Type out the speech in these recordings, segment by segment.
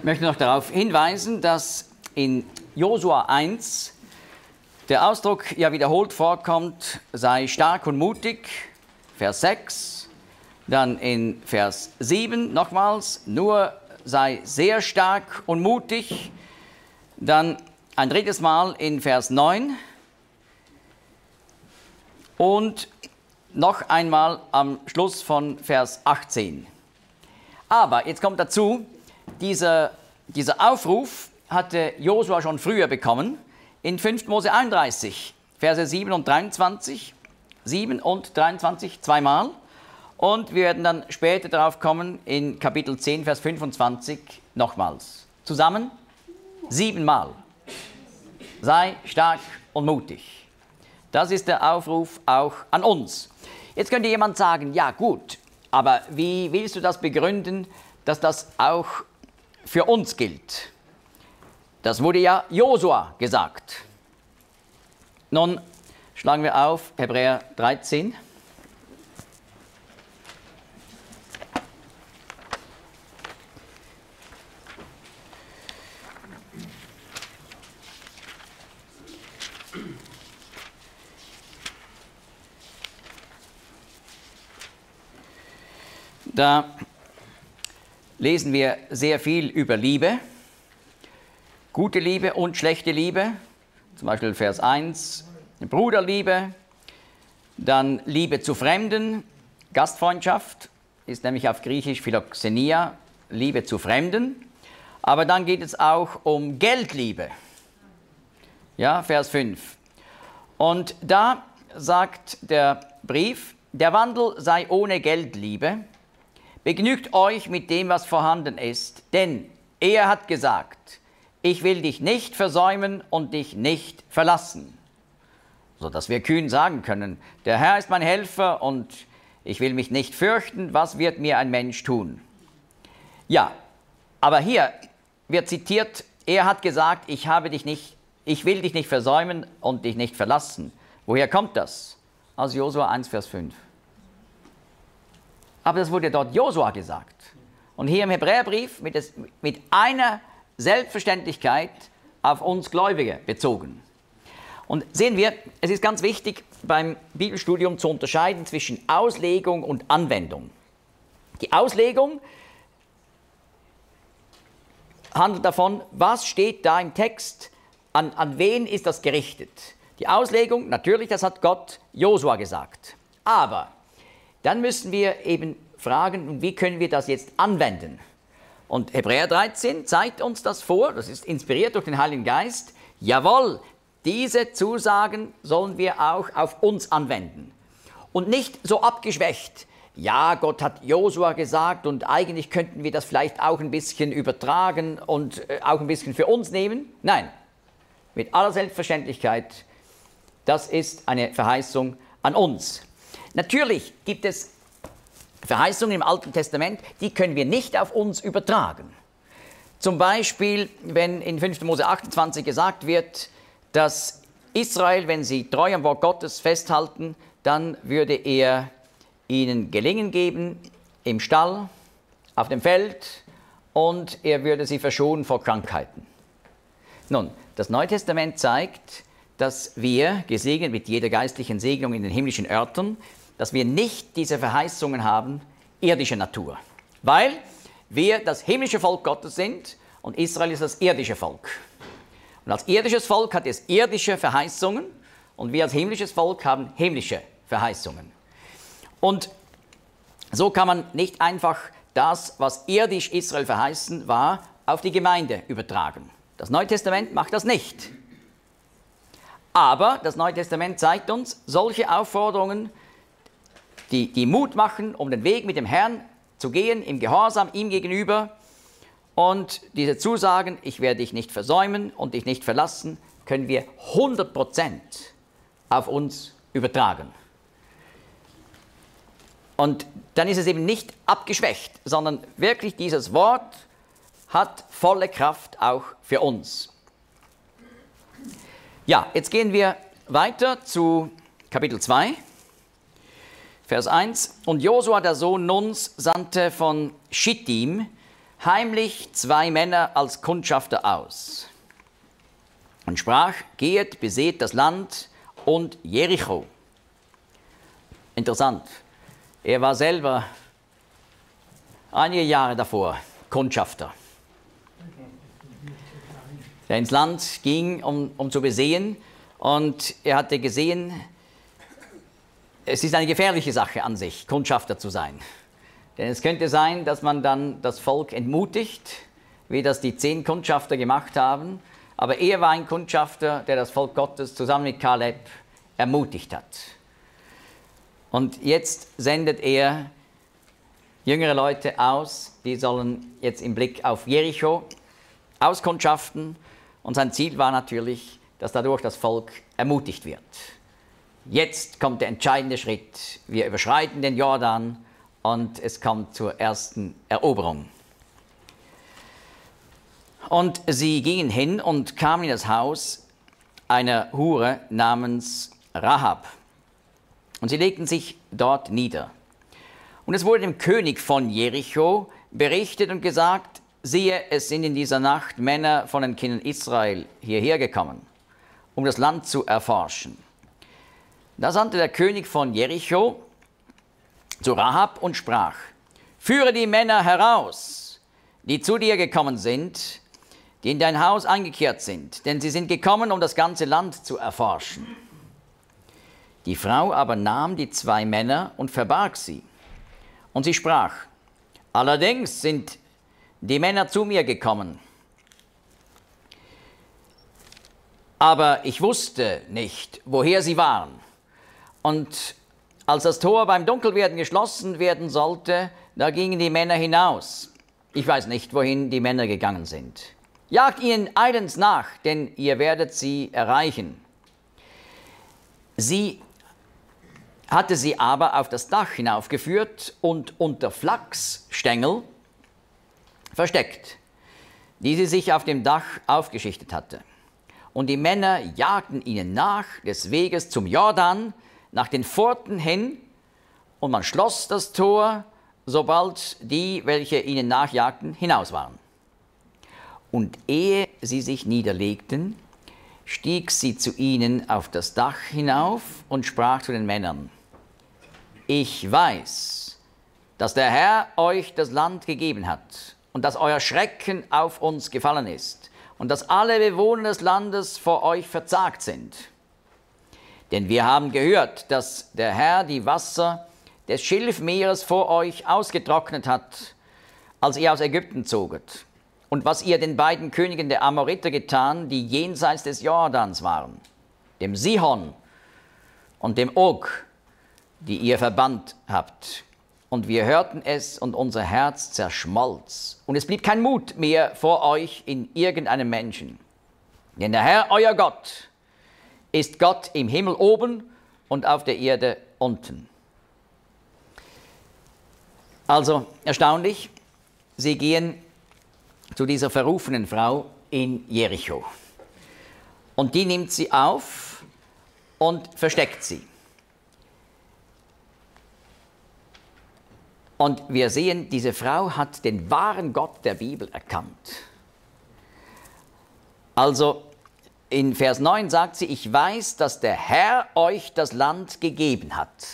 möchte noch darauf hinweisen, dass in Josua 1 der Ausdruck ja wiederholt vorkommt, sei stark und mutig, Vers 6, dann in Vers 7 nochmals, nur sei sehr stark und mutig, dann ein drittes Mal in Vers 9 und noch einmal am Schluss von Vers 18. Aber jetzt kommt dazu, dieser Aufruf hatte Josua schon früher bekommen, in 5. Mose 31, Verse 7 und 23, 7 und 23 zweimal. Und wir werden dann später darauf kommen, in Kapitel 10, Vers 25 nochmals. Zusammen 7-mal. Sei stark und mutig. Das ist der Aufruf auch an uns. Jetzt könnte jemand sagen, ja gut, aber wie willst du das begründen, dass das auch für uns gilt? Das wurde ja Josua gesagt. Nun schlagen wir auf Hebräer 13. Da lesen wir sehr viel über Liebe, gute Liebe und schlechte Liebe, zum Beispiel Vers 1, Bruderliebe, dann Liebe zu Fremden, Gastfreundschaft, ist nämlich auf Griechisch Philoxenia, Liebe zu Fremden, aber dann geht es auch um Geldliebe, ja, Vers 5. Und da sagt der Brief, der Wandel sei ohne Geldliebe, begnügt euch mit dem, was vorhanden ist, denn er hat gesagt, ich will dich nicht versäumen und dich nicht verlassen. Sodass wir kühn sagen können, der Herr ist mein Helfer und ich will mich nicht fürchten, was wird mir ein Mensch tun? Ja, aber hier wird zitiert, er hat gesagt, ich will dich nicht versäumen und dich nicht verlassen. Woher kommt das? Aus Josua 1, Vers 5. Aber das wurde dort Josua gesagt. Und hier im Hebräerbrief mit einer Selbstverständlichkeit auf uns Gläubige bezogen. Und sehen wir, es ist ganz wichtig beim Bibelstudium zu unterscheiden zwischen Auslegung und Anwendung. Die Auslegung handelt davon, was steht da im Text, an wen ist das gerichtet. Die Auslegung, natürlich, das hat Gott Josua gesagt. Aber dann müssen wir eben fragen, wie können wir das jetzt anwenden? Und Hebräer 13 zeigt uns das vor, das ist inspiriert durch den Heiligen Geist. Jawohl, diese Zusagen sollen wir auch auf uns anwenden. Und nicht so abgeschwächt, ja, Gott hat Josua gesagt und eigentlich könnten wir das vielleicht auch ein bisschen übertragen und auch ein bisschen für uns nehmen. Nein, mit aller Selbstverständlichkeit, das ist eine Verheißung an uns. Natürlich gibt es Verheißungen im Alten Testament, die können wir nicht auf uns übertragen. Zum Beispiel, wenn in 5. Mose 28 gesagt wird, dass Israel, wenn sie treu am Wort Gottes festhalten, dann würde er ihnen Gelingen geben im Stall, auf dem Feld und er würde sie verschonen vor Krankheiten. Nun, das Neue Testament zeigt, dass wir, gesegnet mit jeder geistlichen Segnung in den himmlischen Örtern, dass wir nicht diese Verheißungen haben, irdischer Natur. Weil wir das himmlische Volk Gottes sind und Israel ist das irdische Volk. Und als irdisches Volk hat es irdische Verheißungen und wir als himmlisches Volk haben himmlische Verheißungen. Und so kann man nicht einfach das, was irdisch Israel verheißen war, auf die Gemeinde übertragen. Das Neue Testament macht das nicht. Aber das Neue Testament zeigt uns solche Aufforderungen, die Mut machen, um den Weg mit dem Herrn zu gehen, im Gehorsam ihm gegenüber. Und diese Zusagen, ich werde dich nicht versäumen und dich nicht verlassen, können wir 100% auf uns übertragen. Und dann ist es eben nicht abgeschwächt, sondern wirklich dieses Wort hat volle Kraft auch für uns. Ja, jetzt gehen wir weiter zu Kapitel 2. Vers 1, und Josua, der Sohn Nuns, sandte von Schittim heimlich 2 Männer als Kundschafter aus und sprach, gehet, beseht das Land und Jericho. Interessant, er war selber einige Jahre davor Kundschafter, der ins Land ging, um zu besehen, und er hatte gesehen, es ist eine gefährliche Sache an sich, Kundschafter zu sein. Denn es könnte sein, dass man dann das Volk entmutigt, wie das die 10 Kundschafter gemacht haben. Aber er war ein Kundschafter, der das Volk Gottes zusammen mit Kaleb ermutigt hat. Und jetzt sendet er jüngere Leute aus, die sollen jetzt im Blick auf Jericho auskundschaften. Und sein Ziel war natürlich, dass dadurch das Volk ermutigt wird. Jetzt kommt der entscheidende Schritt. Wir überschreiten den Jordan und es kommt zur ersten Eroberung. Und sie gingen hin und kamen in das Haus einer Hure namens Rahab. Und sie legten sich dort nieder. Und es wurde dem König von Jericho berichtet und gesagt, siehe, es sind in dieser Nacht Männer von den Kindern Israel hierher gekommen, um das Land zu erforschen. Da sandte der König von Jericho zu Rahab und sprach, führe die Männer heraus, die zu dir gekommen sind, die in dein Haus eingekehrt sind, denn sie sind gekommen, um das ganze Land zu erforschen. Die Frau aber nahm die 2 Männer und verbarg sie. Und sie sprach, allerdings sind die Männer zu mir gekommen, aber ich wusste nicht, woher sie waren. Und als das Tor beim Dunkelwerden geschlossen werden sollte, da gingen die Männer hinaus. Ich weiß nicht, wohin die Männer gegangen sind. Jagt ihnen eilends nach, denn ihr werdet sie erreichen. Sie hatte sie aber auf das Dach hinaufgeführt und unter Flachsstängel versteckt, die sie sich auf dem Dach aufgeschichtet hatte. Und die Männer jagten ihnen nach des Weges zum Jordan, nach den Pforten hin, und man schloss das Tor, sobald die, welche ihnen nachjagten, hinaus waren. Und ehe sie sich niederlegten, stieg sie zu ihnen auf das Dach hinauf und sprach zu den Männern, ich weiß, dass der Herr euch das Land gegeben hat und dass euer Schrecken auf uns gefallen ist und dass alle Bewohner des Landes vor euch verzagt sind. Denn wir haben gehört, dass der Herr die Wasser des Schilfmeeres vor euch ausgetrocknet hat, als ihr aus Ägypten zoget, und was ihr den beiden Königen der Amoriter getan, die jenseits des Jordans waren, dem Sihon und dem Og, die ihr verbannt habt. Und wir hörten es, und unser Herz zerschmolz. Und es blieb kein Mut mehr vor euch in irgendeinem Menschen. Denn der Herr, euer Gott, ist Gott im Himmel oben und auf der Erde unten. Also erstaunlich, sie gehen zu dieser verrufenen Frau in Jericho. Und die nimmt sie auf und versteckt sie. Und wir sehen, diese Frau hat den wahren Gott der Bibel erkannt. Also in Vers 9 sagt sie, ich weiß, dass der Herr euch das Land gegeben hat.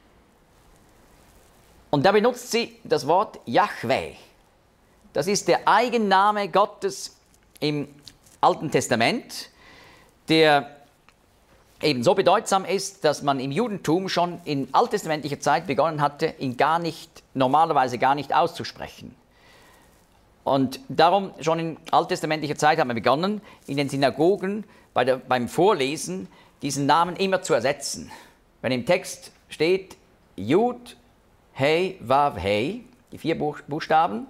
Und da benutzt sie das Wort Jahwe. Das ist der Eigenname Gottes im Alten Testament, der eben so bedeutsam ist, dass man im Judentum schon in alttestamentlicher Zeit begonnen hatte, ihn normalerweise gar nicht auszusprechen. Und darum, schon in alttestamentlicher Zeit haben wir begonnen, in den Synagogen beim Vorlesen diesen Namen immer zu ersetzen. Wenn im Text steht Jud, Hei, Vav, Hei, die 4 Buchstaben,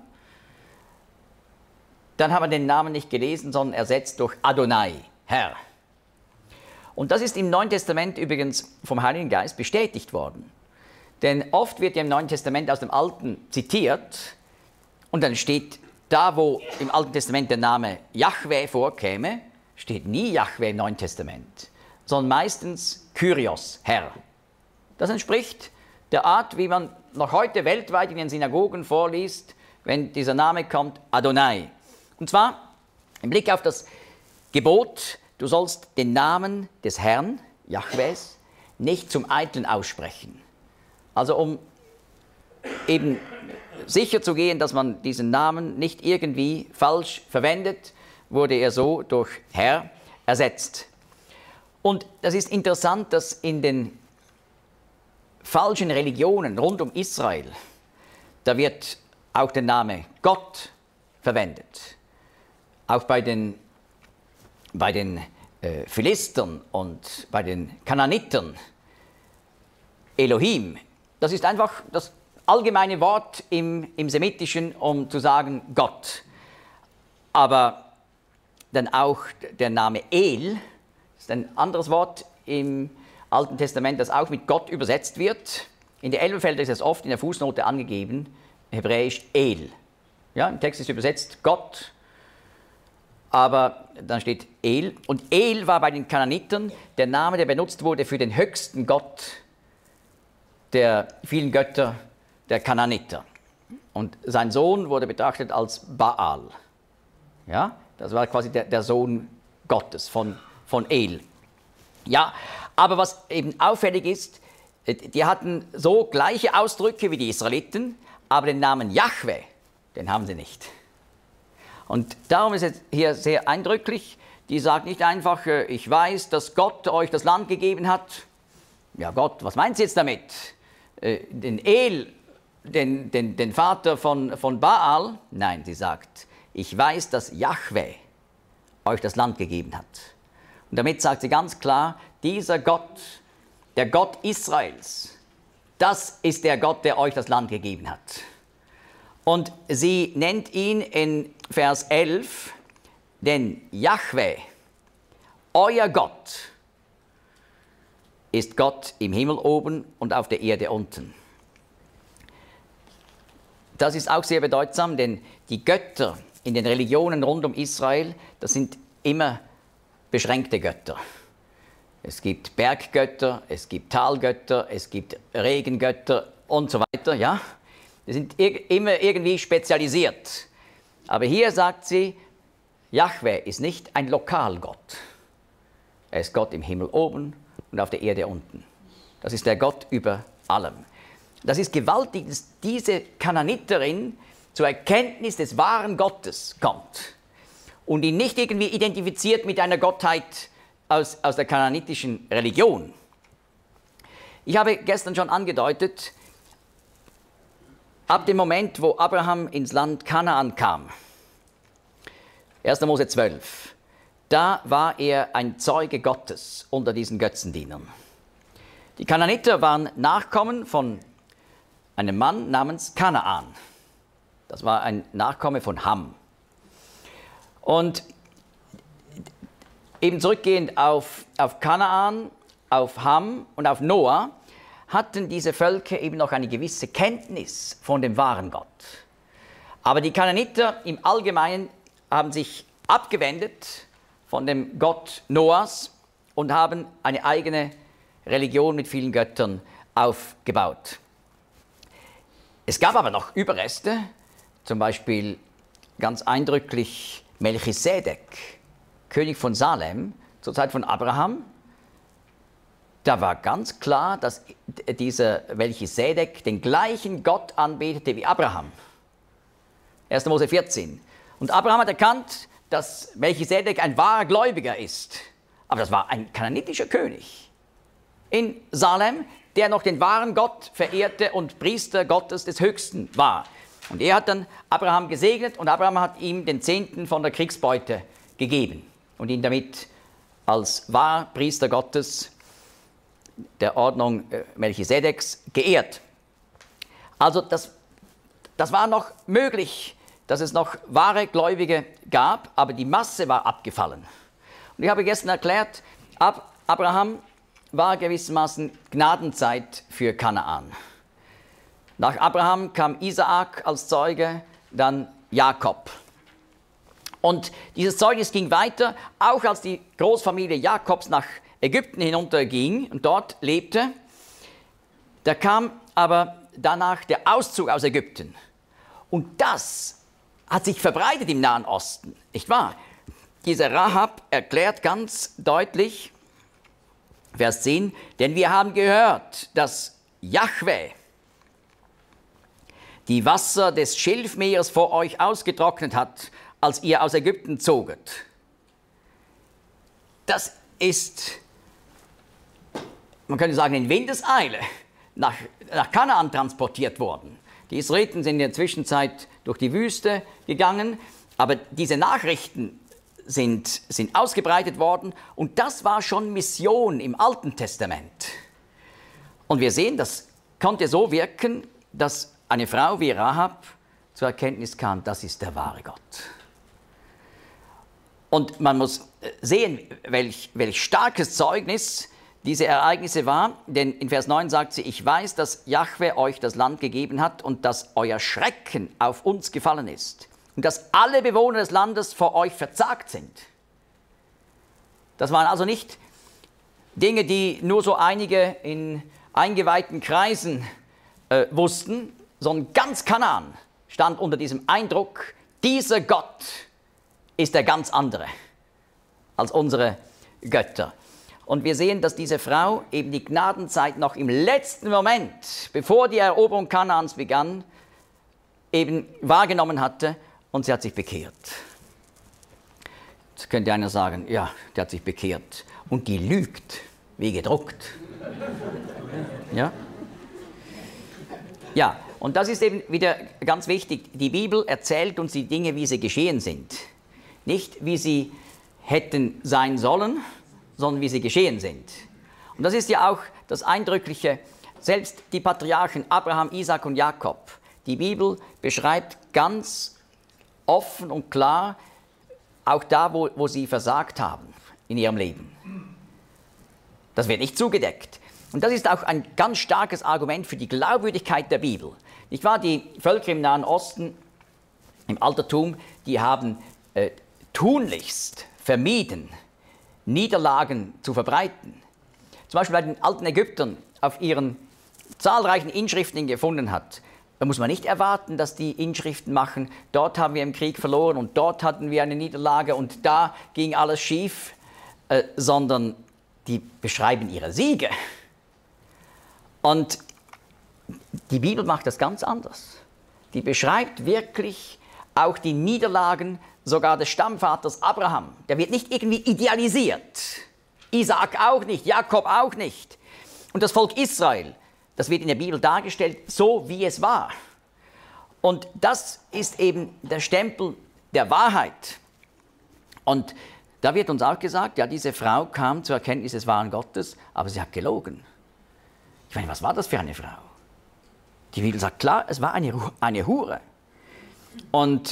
dann haben wir den Namen nicht gelesen, sondern ersetzt durch Adonai, Herr. Und das ist im Neuen Testament übrigens vom Heiligen Geist bestätigt worden. Denn oft wird ja im Neuen Testament aus dem Alten zitiert und dann steht da, wo im Alten Testament der Name Jahwe vorkäme, steht nie Jahwe im Neuen Testament, sondern meistens Kyrios, Herr. Das entspricht der Art, wie man noch heute weltweit in den Synagogen vorliest, wenn dieser Name kommt, Adonai. Und zwar im Blick auf das Gebot, du sollst den Namen des Herrn, Jahwes, nicht zum Eitlen aussprechen. Also um eben sicher zu gehen, dass man diesen Namen nicht irgendwie falsch verwendet, wurde er so durch Herr ersetzt. Und das ist interessant, dass in den falschen Religionen rund um Israel, da wird auch der Name Gott verwendet. Auch bei den Philistern und bei den Kanaanitern. Elohim, das ist einfach das allgemeine Wort im Semitischen, um zu sagen Gott. Aber dann auch der Name El, ist ein anderes Wort im Alten Testament, das auch mit Gott übersetzt wird. In der Elberfelder ist es oft in der Fußnote angegeben, hebräisch El. Ja, im Text ist übersetzt Gott, aber dann steht El. Und El war bei den Kanaanitern der Name, der benutzt wurde für den höchsten Gott der vielen Götter der Kanaaniter. Und sein Sohn wurde betrachtet als Baal. Ja, das war quasi der Sohn Gottes von El. Ja, aber was eben auffällig ist, die hatten so gleiche Ausdrücke wie die Israeliten, aber den Namen Jahwe, den haben sie nicht. Und darum ist es hier sehr eindrücklich, die sagt nicht einfach, ich weiß, dass Gott euch das Land gegeben hat. Ja Gott, was meint sie jetzt damit? Den El, den Vater von Baal? Nein, sie sagt, ich weiß, dass Jahwe euch das Land gegeben hat. Und damit sagt sie ganz klar, dieser Gott, der Gott Israels, das ist der Gott, der euch das Land gegeben hat. Und sie nennt ihn in Vers 11, denn Jahwe, euer Gott, ist Gott im Himmel oben und auf der Erde unten. Das ist auch sehr bedeutsam, denn die Götter in den Religionen rund um Israel, das sind immer beschränkte Götter. Es gibt Berggötter, es gibt Talgötter, es gibt Regengötter und so weiter, ja. Die sind immer irgendwie spezialisiert. Aber hier sagt sie, Jahwe ist nicht ein Lokalgott. Er ist Gott im Himmel oben und auf der Erde unten. Das ist der Gott über allem. Das ist gewaltig, dass diese Kanaaniterin zur Erkenntnis des wahren Gottes kommt und ihn nicht irgendwie identifiziert mit einer Gottheit aus der kanaanitischen Religion. Ich habe gestern schon angedeutet, ab dem Moment, wo Abraham ins Land Kanaan kam, 1. Mose 12, da war er ein Zeuge Gottes unter diesen Götzendienern. Die Kanaaniter waren Nachkommen von einem Mann namens Kanaan. Das war ein Nachkomme von Ham. Und eben zurückgehend auf Kanaan, auf Ham und auf Noah, hatten diese Völker eben noch eine gewisse Kenntnis von dem wahren Gott. Aber die Kanaaniter im Allgemeinen haben sich abgewendet von dem Gott Noahs und haben eine eigene Religion mit vielen Göttern aufgebaut. Es gab aber noch Überreste, zum Beispiel ganz eindrücklich Melchisedek, König von Salem, zur Zeit von Abraham. Da war ganz klar, dass dieser Melchisedek den gleichen Gott anbetete wie Abraham. 1. Mose 14. Und Abraham hat erkannt, dass Melchisedek ein wahrer Gläubiger ist. Aber das war ein kanaanitischer König in Salem, der noch den wahren Gott verehrte und Priester Gottes des Höchsten war. Und er hat dann Abraham gesegnet und Abraham hat ihm den Zehnten von der Kriegsbeute gegeben und ihn damit als wahrer Priester Gottes der Ordnung Melchisedeks geehrt. Also das war noch möglich, dass es noch wahre Gläubige gab, aber die Masse war abgefallen. Und ich habe gestern erklärt, Abraham war gewissermaßen Gnadenzeit für Kanaan. Nach Abraham kam Isaak als Zeuge, dann Jakob. Und dieses Zeugnis ging weiter, auch als die Großfamilie Jakobs nach Ägypten hinunterging und dort lebte. Da kam aber danach der Auszug aus Ägypten. Und das hat sich verbreitet im Nahen Osten, nicht wahr? Dieser Rahab erklärt ganz deutlich, Vers 10, denn wir haben gehört, dass Jahwe die Wasser des Schilfmeeres vor euch ausgetrocknet hat, als ihr aus Ägypten zoget. Das ist, man könnte sagen, in Windeseile nach Kanaan transportiert worden. Die Israeliten sind in der Zwischenzeit durch die Wüste gegangen, aber diese Nachrichten sind ausgebreitet worden und das war schon Mission im Alten Testament. Und wir sehen, das konnte so wirken, dass eine Frau wie Rahab zur Erkenntnis kam, das ist der wahre Gott. Und man muss sehen, welch starkes Zeugnis diese Ereignisse war, denn in Vers 9 sagt sie, ich weiß, dass Jahwe euch das Land gegeben hat und dass euer Schrecken auf uns gefallen ist und dass alle Bewohner des Landes vor euch verzagt sind. Das waren also nicht Dinge, die nur so einige in eingeweihten Kreisen wussten, sondern ganz Kanaan stand unter diesem Eindruck, dieser Gott ist der ganz andere als unsere Götter. Und wir sehen, dass diese Frau eben die Gnadenzeit noch im letzten Moment, bevor die Eroberung Kanaans begann, eben wahrgenommen hatte und sie hat sich bekehrt. Jetzt könnte einer sagen, ja, die hat sich bekehrt und die lügt wie gedruckt. Ja? Ja, und das ist eben wieder ganz wichtig. Die Bibel erzählt uns die Dinge, wie sie geschehen sind. Nicht, wie sie hätten sein sollen, sondern wie sie geschehen sind. Und das ist ja auch das Eindrückliche, selbst die Patriarchen Abraham, Isaak und Jakob. Die Bibel beschreibt ganz offen und klar, auch da, wo sie versagt haben in ihrem Leben. Das wird nicht zugedeckt. Und das ist auch ein ganz starkes Argument für die Glaubwürdigkeit der Bibel. Nicht wahr? Die Völker im Nahen Osten, im Altertum, die haben tunlichst vermieden, Niederlagen zu verbreiten. Zum Beispiel bei den alten Ägyptern auf ihren zahlreichen Inschriften, die man gefunden hat. Da muss man nicht erwarten, dass die Inschriften machen, dort haben wir im Krieg verloren und dort hatten wir eine Niederlage und da ging alles schief, sondern die beschreiben ihre Siege. Und die Bibel macht das ganz anders. Die beschreibt wirklich auch die Niederlagen sogar des Stammvaters Abraham. Der wird nicht irgendwie idealisiert. Isaak auch nicht, Jakob auch nicht. Und das Volk Israel, das wird in der Bibel dargestellt, so wie es war. Und das ist eben der Stempel der Wahrheit. Und da wird uns auch gesagt, ja, diese Frau kam zur Erkenntnis des wahren Gottes, aber sie hat gelogen. Ich meine, was war das für eine Frau? Die Bibel sagt klar, es war eine Hure. Und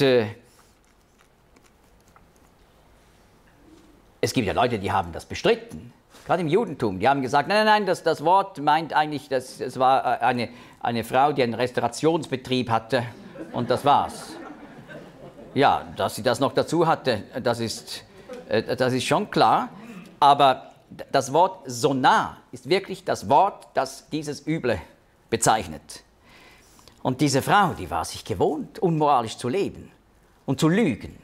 es gibt ja Leute, die haben das bestritten, gerade im Judentum. Die haben gesagt, nein, das Wort meint eigentlich, es war eine Frau, die einen Restaurationsbetrieb hatte und das war's. Ja, dass sie das noch dazu hatte, das ist schon klar, aber das Wort Sonah ist wirklich das Wort, das dieses Üble bezeichnet. Und diese Frau, die war sich gewohnt, unmoralisch zu leben und zu lügen.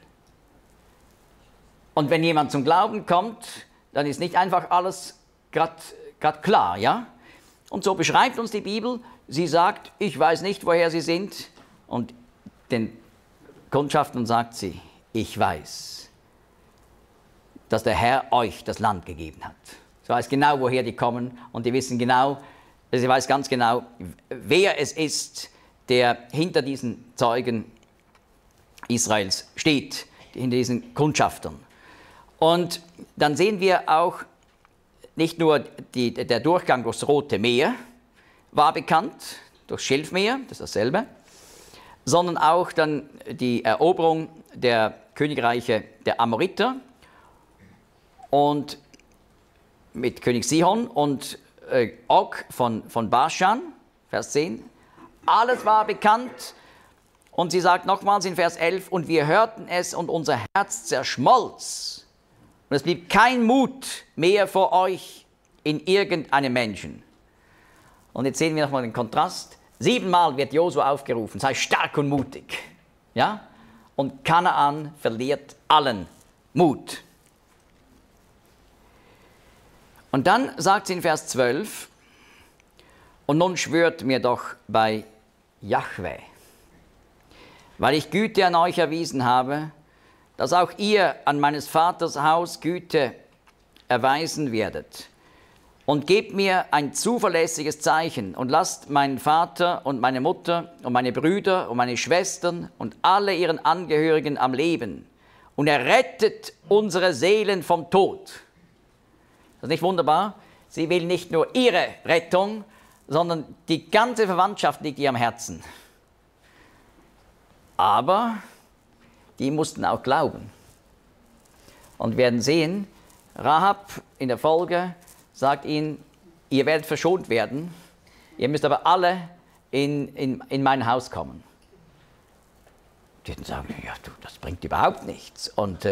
Und wenn jemand zum Glauben kommt, dann ist nicht einfach alles gerade klar, ja? Und so beschreibt uns die Bibel, sie sagt, ich weiß nicht, woher sie sind. Und den Kundschaftern sagt sie, ich weiß, dass der Herr euch das Land gegeben hat. Sie weiß genau, woher die kommen und sie weiß ganz genau, wer es ist, der hinter diesen Zeugen Israels steht, hinter diesen Kundschaftern. Und dann sehen wir auch, nicht nur der Durchgang durchs Rote Meer war bekannt, durchs Schilfmeer, das ist dasselbe, sondern auch dann die Eroberung der Königreiche der Amoriter und mit König Sihon und Og von Baschan, Vers 10. Alles war bekannt und sie sagt nochmals in Vers 11, und wir hörten es und unser Herz zerschmolz. Und es blieb kein Mut mehr vor euch in irgendeinem Menschen. Und jetzt sehen wir nochmal den Kontrast. 7-mal wird Josua aufgerufen, sei stark und mutig. Ja? Und Kanaan verliert allen Mut. Und dann sagt sie in Vers 12, und nun schwört mir doch bei Jahwe, weil ich Güte an euch erwiesen habe, dass auch ihr an meines Vaters Haus Güte erweisen werdet. Und gebt mir ein zuverlässiges Zeichen und lasst meinen Vater und meine Mutter und meine Brüder und meine Schwestern und alle ihren Angehörigen am Leben. Und errettet unsere Seelen vom Tod. Das ist nicht wunderbar? Sie will nicht nur ihre Rettung, sondern die ganze Verwandtschaft liegt ihr am Herzen. Aber die mussten auch glauben. Und werden sehen, Rahab in der Folge sagt ihnen, ihr werdet verschont werden, ihr müsst aber alle in mein Haus kommen. Die würden sagen, ja, du, das bringt überhaupt nichts. Und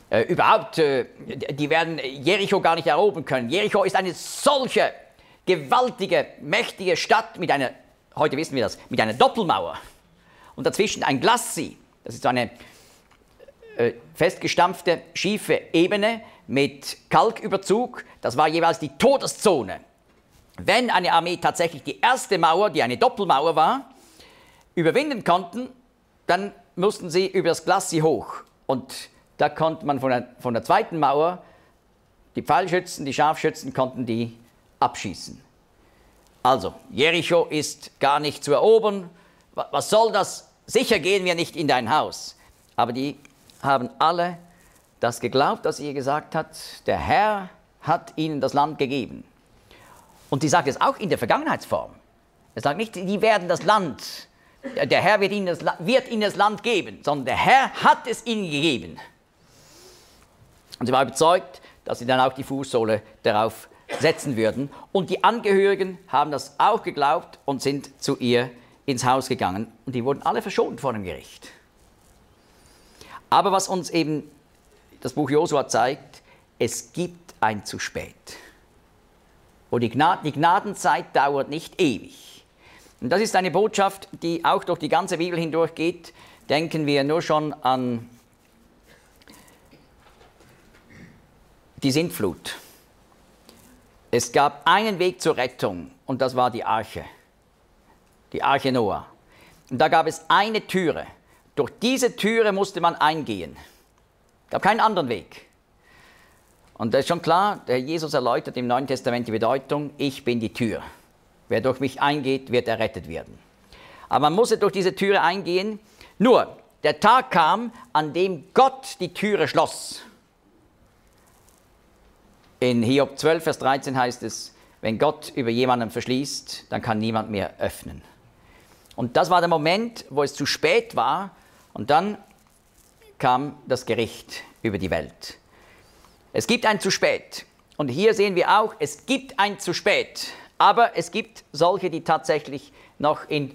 die werden Jericho gar nicht erobern können. Jericho ist eine solche gewaltige, mächtige Stadt mit einer, heute wissen wir das, mit einer Doppelmauer. Und dazwischen ein Glacis. Das ist so eine festgestampfte, schiefe Ebene mit Kalküberzug. Das war jeweils die Todeszone. Wenn eine Armee tatsächlich die erste Mauer, die eine Doppelmauer war, überwinden konnten, dann mussten sie über das Glacis hoch. Und da konnte man von der zweiten Mauer, die Pfeilschützen, die Scharfschützen, konnten die abschießen. Also, Jericho ist gar nicht zu erobern. Was soll das? Sicher gehen wir nicht in dein Haus. Aber die haben alle das geglaubt, was ihr gesagt hat. Der Herr hat ihnen das Land gegeben. Und sie sagt es auch in der Vergangenheitsform. Er sagt nicht, die werden das Land, der Herr wird ihnen das Land geben, sondern der Herr hat es ihnen gegeben. Und sie war überzeugt, dass sie dann auch die Fußsohle darauf setzen würden. Und die Angehörigen haben das auch geglaubt und sind zu ihr ins Haus gegangen. Und die wurden alle verschont vor dem Gericht. Aber was uns eben das Buch Josua zeigt, es gibt ein zu spät. Und die Gnadenzeit dauert nicht ewig. Und das ist eine Botschaft, die auch durch die ganze Bibel hindurch geht. Denken wir nur schon an die Sintflut. Es gab einen Weg zur Rettung und das war die Arche Noah. Und da gab es eine Türe. Durch diese Türe musste man eingehen. Es gab keinen anderen Weg. Und das ist schon klar, der Jesus erläutert im Neuen Testament die Bedeutung, ich bin die Tür. Wer durch mich eingeht, wird errettet werden. Aber man musste durch diese Türe eingehen. Nur, der Tag kam, an dem Gott die Türe schloss. In Hiob 12, Vers 13 heißt es, wenn Gott über jemanden verschließt, dann kann niemand mehr öffnen. Und das war der Moment, wo es zu spät war. Und dann kam das Gericht über die Welt. Es gibt ein zu spät. Und hier sehen wir auch, es gibt ein zu spät. Aber es gibt solche, die tatsächlich noch in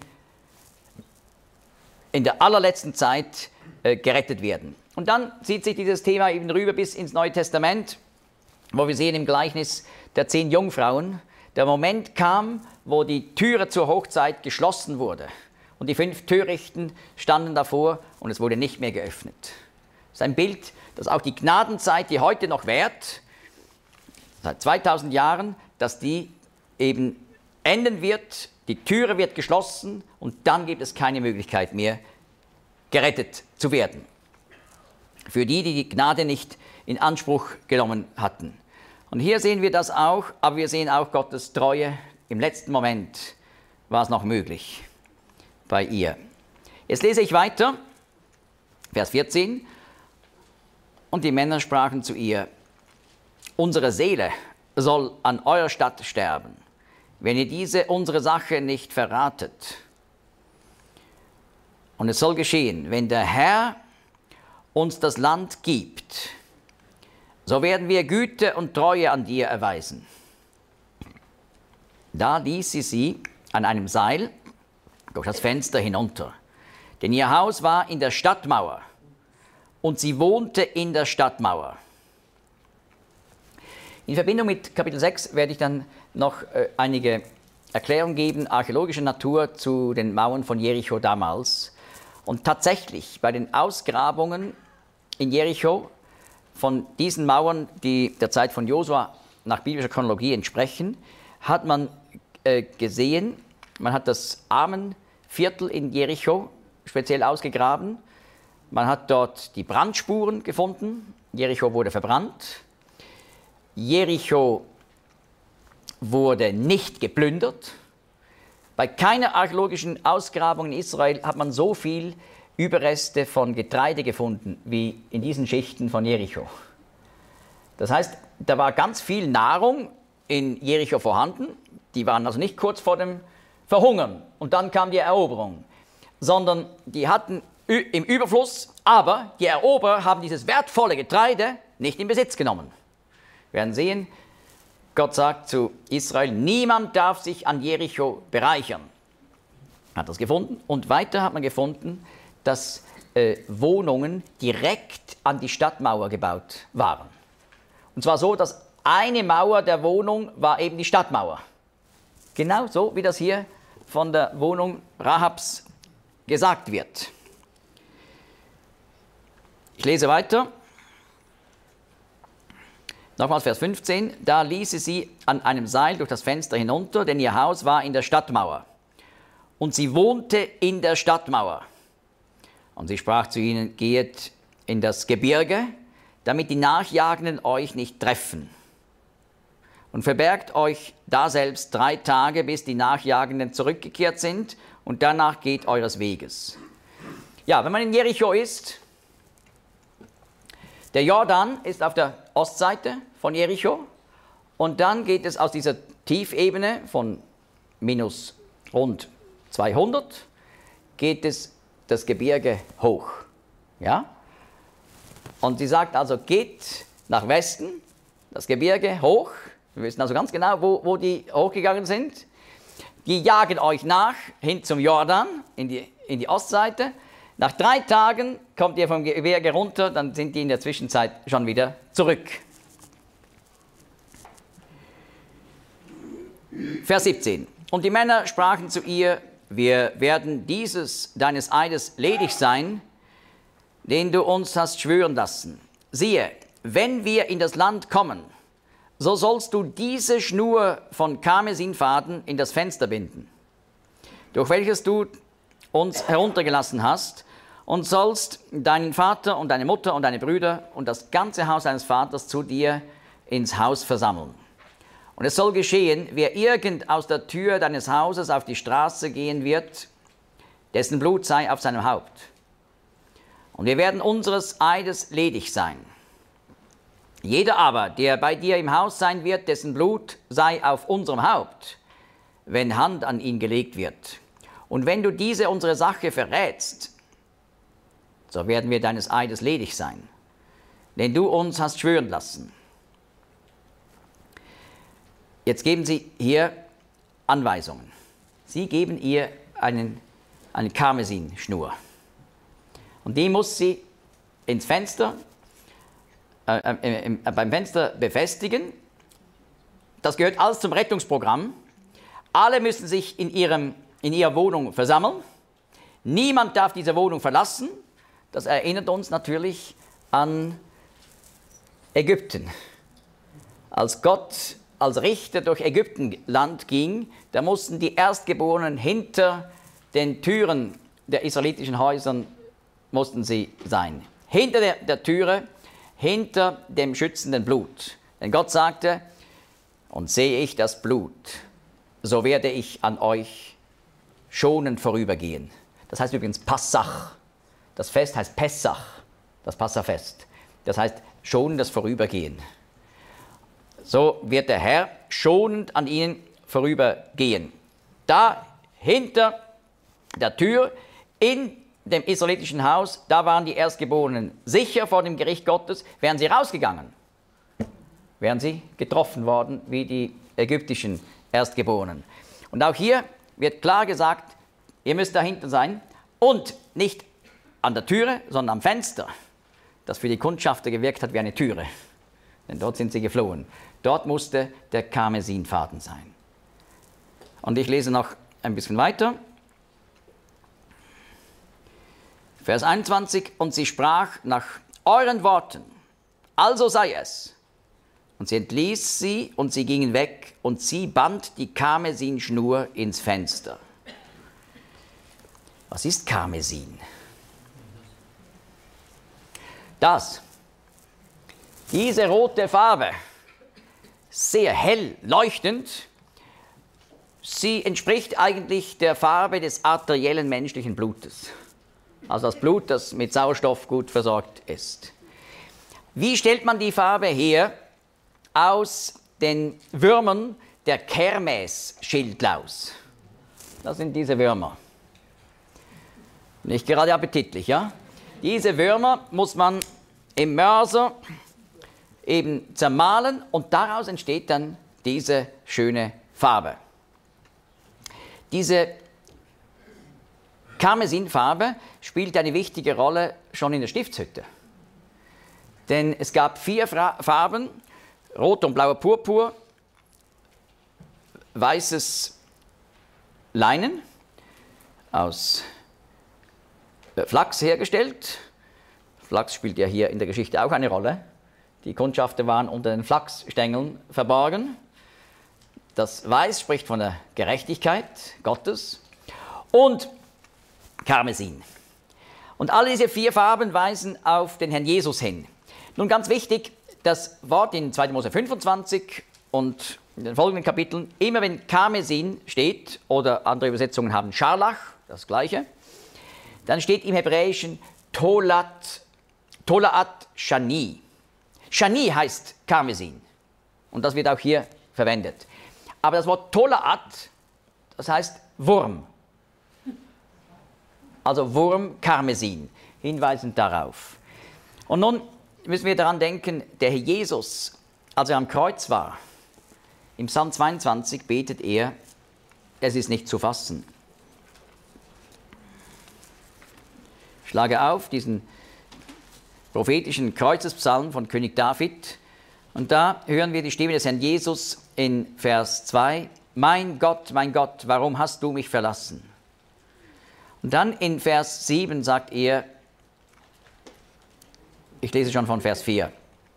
der allerletzten Zeit gerettet werden. Und dann zieht sich dieses Thema eben rüber bis ins Neue Testament, wo wir sehen im Gleichnis der 10 Jungfrauen, der Moment kam, wo die Türe zur Hochzeit geschlossen wurde. Und die 5 Törichten standen davor und es wurde nicht mehr geöffnet. Das ist ein Bild, dass auch die Gnadenzeit, die heute noch währt, seit 2000 Jahren, dass die eben enden wird, die Türe wird geschlossen und dann gibt es keine Möglichkeit mehr, gerettet zu werden. Für die, die die Gnade nicht in Anspruch genommen hatten. Und hier sehen wir das auch, aber wir sehen auch Gottes Treue. Im letzten Moment war es noch möglich bei ihr. Jetzt lese ich weiter, Vers 14. Und die Männer sprachen zu ihr, unsere Seele soll an eurer Stadt sterben, wenn ihr diese unsere Sache nicht verratet. Und es soll geschehen, wenn der Herr uns das Land gibt, so werden wir Güte und Treue an dir erweisen. Da ließ sie an einem Seil durch das Fenster hinunter, denn ihr Haus war in der Stadtmauer und sie wohnte in der Stadtmauer. In Verbindung mit Kapitel 6 werde ich dann noch einige Erklärungen geben, archäologischer Natur zu den Mauern von Jericho damals. Und tatsächlich bei den Ausgrabungen in Jericho von diesen Mauern, die der Zeit von Josua nach biblischer Chronologie entsprechen, hat man gesehen, man hat das Armenviertel in Jericho speziell ausgegraben. Man hat dort die Brandspuren gefunden. Jericho wurde verbrannt. Jericho wurde nicht geplündert. Bei keiner archäologischen Ausgrabung in Israel hat man so viel Überreste von Getreide gefunden wie in diesen Schichten von Jericho. Das heißt, da war ganz viel Nahrung in Jericho vorhanden. Die waren also nicht kurz vor dem Verhungern und dann kam die Eroberung, sondern die hatten im Überfluss, aber die Eroberer haben dieses wertvolle Getreide nicht in Besitz genommen. Wir werden sehen, Gott sagt zu Israel, niemand darf sich an Jericho bereichern. Hat das gefunden. Und weiter hat man gefunden, dass Wohnungen direkt an die Stadtmauer gebaut waren. Und zwar so, dass eine Mauer der Wohnung war eben die Stadtmauer. Genau so, wie das hier von der Wohnung Rahabs gesagt wird. Ich lese weiter. Nochmals Vers 15. Da ließ sie an einem Seil durch das Fenster hinunter, denn ihr Haus war in der Stadtmauer. Und sie wohnte in der Stadtmauer. Und sie sprach zu ihnen, geht in das Gebirge, damit die Nachjagenden euch nicht treffen. Und verbergt euch daselbst 3 Tage, bis die Nachjagenden zurückgekehrt sind, und danach geht eures Weges. Ja, wenn man in Jericho ist, der Jordan ist auf der Ostseite von Jericho, und dann geht es aus dieser Tiefebene von minus rund 200, geht es das Gebirge hoch. Ja? Und sie sagt also, geht nach Westen, das Gebirge hoch. Wir wissen also ganz genau, wo die hochgegangen sind. Die jagen euch nach, hin zum Jordan, in die Ostseite. Nach 3 Tagen kommt ihr vom Gebirge runter, dann sind die in der Zwischenzeit schon wieder zurück. Vers 17. Und die Männer sprachen zu ihr, wir werden deines Eides ledig sein, den du uns hast schwören lassen. Siehe, wenn wir in das Land kommen, so sollst du diese Schnur von Karmesinfaden in das Fenster binden, durch welches du uns heruntergelassen hast, und sollst deinen Vater und deine Mutter und deine Brüder und das ganze Haus deines Vaters zu dir ins Haus versammeln. Und es soll geschehen, wer irgend aus der Tür deines Hauses auf die Straße gehen wird, dessen Blut sei auf seinem Haupt. Und wir werden unseres Eides ledig sein. Jeder aber, der bei dir im Haus sein wird, dessen Blut sei auf unserem Haupt, wenn Hand an ihn gelegt wird. Und wenn du diese unsere Sache verrätst, so werden wir deines Eides ledig sein, den du uns hast schwören lassen. Jetzt geben sie hier Anweisungen. Sie geben ihr eine Karmesinschnur. Und die muss sie ins Fenster, beim Fenster befestigen. Das gehört alles zum Rettungsprogramm. Alle müssen sich in ihrer Wohnung versammeln. Niemand darf diese Wohnung verlassen. Das erinnert uns natürlich an Ägypten. Als Gott als Richter durch Ägyptenland ging, da mussten die Erstgeborenen hinter den Türen der israelitischen Häusern mussten sie sein. Hinter der Türe, hinter dem schützenden Blut. Denn Gott sagte, und sehe ich das Blut, so werde ich an euch schonend vorübergehen. Das heißt übrigens Passach. Das Fest heißt Pessach, das Passafest. Das heißt schonendes Vorübergehen. So wird der Herr schonend an ihnen vorübergehen. Da hinter der Tür in dem israelitischen Haus, da waren die Erstgeborenen sicher vor dem Gericht Gottes. Wären sie rausgegangen, wären sie getroffen worden wie die ägyptischen Erstgeborenen. Und auch hier wird klar gesagt, ihr müsst dahinter sein und nicht an der Türe, sondern am Fenster, das für die Kundschafter gewirkt hat wie eine Türe. Denn dort sind sie geflohen. Dort musste der Karmesinfaden sein. Und ich lese noch ein bisschen weiter. Vers 21, und sie sprach nach euren Worten, also sei es. Und sie entließ sie und sie gingen weg und sie band die Karmesinschnur ins Fenster. Was ist Karmesin? Diese rote Farbe, sehr hell leuchtend, sie entspricht eigentlich der Farbe des arteriellen menschlichen Blutes. Also das Blut, das mit Sauerstoff gut versorgt ist. Wie stellt man die Farbe her? Aus den Würmern der Kermes-Schildlaus. Das sind diese Würmer. Nicht gerade appetitlich, ja? Diese Würmer muss man im Mörser eben zermahlen und daraus entsteht dann diese schöne Farbe. Diese Karmesinfarbe spielt eine wichtige Rolle schon in der Stiftshütte. Denn es gab 4 Farben, rot und blauer Purpur, weißes Leinen aus Flachs hergestellt. Flachs spielt ja hier in der Geschichte auch eine Rolle. Die Kundschafter waren unter den Flachsstängeln verborgen. Das Weiß spricht von der Gerechtigkeit Gottes und Karmesin. Und alle diese 4 Farben weisen auf den Herrn Jesus hin. Nun ganz wichtig, das Wort in 2. Mose 25 und in den folgenden Kapiteln, immer wenn Karmesin steht, oder andere Übersetzungen haben Scharlach, das gleiche, dann steht im Hebräischen Tolaat Shani. Shani heißt Karmesin und das wird auch hier verwendet. Aber das Wort Tolaat, das heißt Wurm. Also Wurm, Karmesin, hinweisend darauf. Und nun müssen wir daran denken, der Herr Jesus, als er am Kreuz war, im Psalm 22 betet er, es ist nicht zu fassen. Ich schlage auf diesen prophetischen Kreuzespsalm von König David und da hören wir die Stimme des Herrn Jesus in Vers 2, mein Gott, warum hast du mich verlassen? Und dann in Vers 7 sagt er, ich lese schon von Vers 5.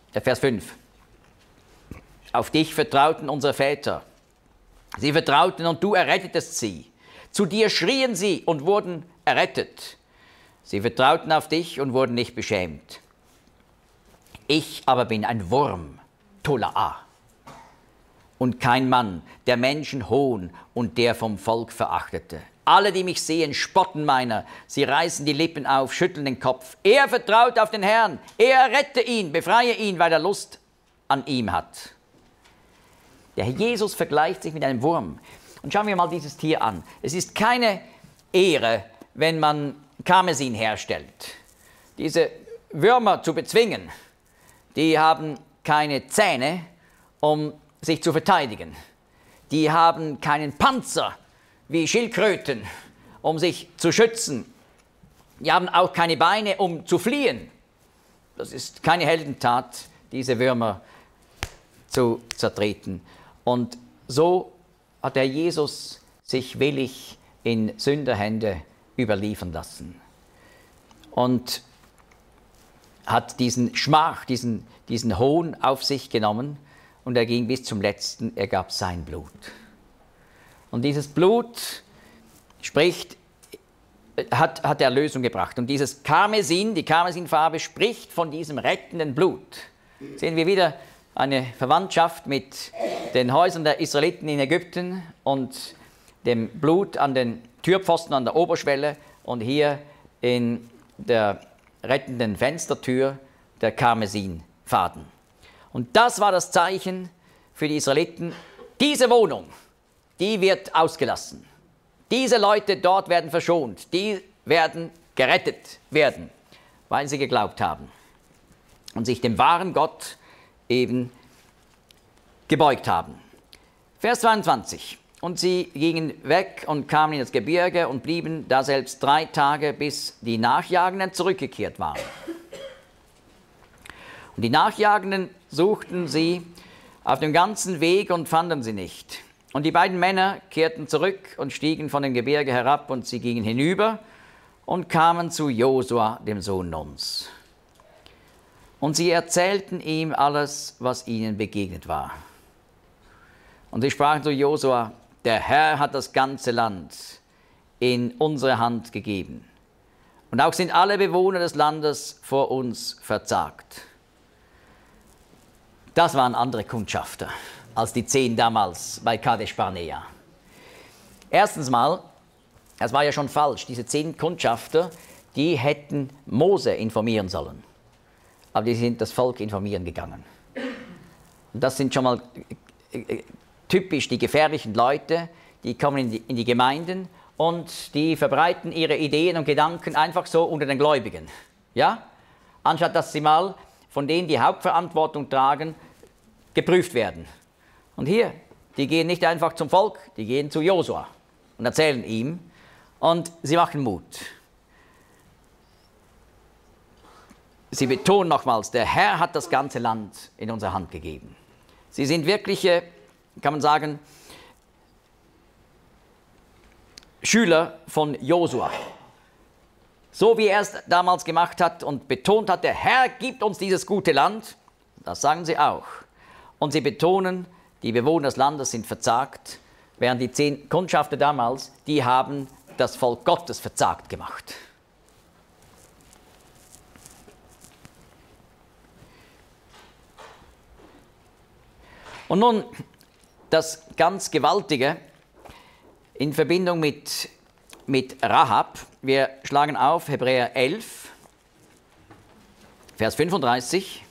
Auf dich vertrauten unsere Väter. Sie vertrauten und du errettetest sie. Zu dir schrien sie und wurden errettet. Sie vertrauten auf dich und wurden nicht beschämt. Ich aber bin ein Wurm, Tola'a, und kein Mann, der Menschen hohn und der vom Volk verachtete. Alle, die mich sehen, spotten meiner. Sie reißen die Lippen auf, schütteln den Kopf. Er vertraut auf den Herrn. Er rette ihn, befreie ihn, weil er Lust an ihm hat. Der Herr Jesus vergleicht sich mit einem Wurm. Und schauen wir mal dieses Tier an. Es ist keine Ehre, wenn man Karmesin herstellt. Diese Würmer zu bezwingen, die haben keine Zähne, um sich zu verteidigen. Die haben keinen Panzer wie Schildkröten, um sich zu schützen. Die haben auch keine Beine, um zu fliehen. Das ist keine Heldentat, diese Würmer zu zertreten. Und so hat der Jesus sich willig in Sünderhände überliefern lassen. Und hat diesen Schmach, diesen Hohn auf sich genommen und er ging bis zum Letzten, er gab sein Blut. Und dieses Blut hat Erlösung gebracht. Und dieses Karmesin, die Karmesinfarbe, spricht von diesem rettenden Blut. Sehen wir wieder eine Verwandtschaft mit den Häusern der Israeliten in Ägypten und dem Blut an den Türpfosten an der Oberschwelle und hier in der rettenden Fenstertür der Karmesinfaden. Und das war das Zeichen für die Israeliten, diese Wohnung, die wird ausgelassen. Diese Leute dort werden verschont, die werden gerettet werden, weil sie geglaubt haben und sich dem wahren Gott eben gebeugt haben. Vers 22. Und sie gingen weg und kamen in das Gebirge und blieben da selbst 3 Tage, bis die Nachjagenden zurückgekehrt waren. Und die Nachjagenden suchten sie auf dem ganzen Weg und fanden sie nicht. Und die beiden Männer kehrten zurück und stiegen von dem Gebirge herab und sie gingen hinüber und kamen zu Josua, dem Sohn Nuns. Und sie erzählten ihm alles, was ihnen begegnet war. Und sie sprachen zu Josua: Der Herr hat das ganze Land in unsere Hand gegeben. Und auch sind alle Bewohner des Landes vor uns verzagt. Das waren andere Kundschafter als die 10 damals bei Kadesh Barnea. Erstens mal, das war ja schon falsch, diese 10 Kundschafter, die hätten Mose informieren sollen. Aber die sind das Volk informieren gegangen. Und das sind schon mal typisch die gefährlichen Leute, die kommen in die Gemeinden und die verbreiten ihre Ideen und Gedanken einfach so unter den Gläubigen. Ja? Anstatt dass sie mal von denen, die Hauptverantwortung tragen, geprüft werden. Und hier, die gehen nicht einfach zum Volk, die gehen zu Josua und erzählen ihm und sie machen Mut. Sie betonen nochmals, der Herr hat das ganze Land in unsere Hand gegeben. Sie sind wirkliche, kann man sagen, Schüler von Josua. So wie er es damals gemacht hat und betont hat, der Herr gibt uns dieses gute Land, das sagen sie auch. Und sie betonen, die Bewohner des Landes sind verzagt, während die 10 Kundschafter damals, die haben das Volk Gottes verzagt gemacht. Und nun das ganz Gewaltige in Verbindung mit Rahab. Wir schlagen auf Hebräer 11, Vers 35.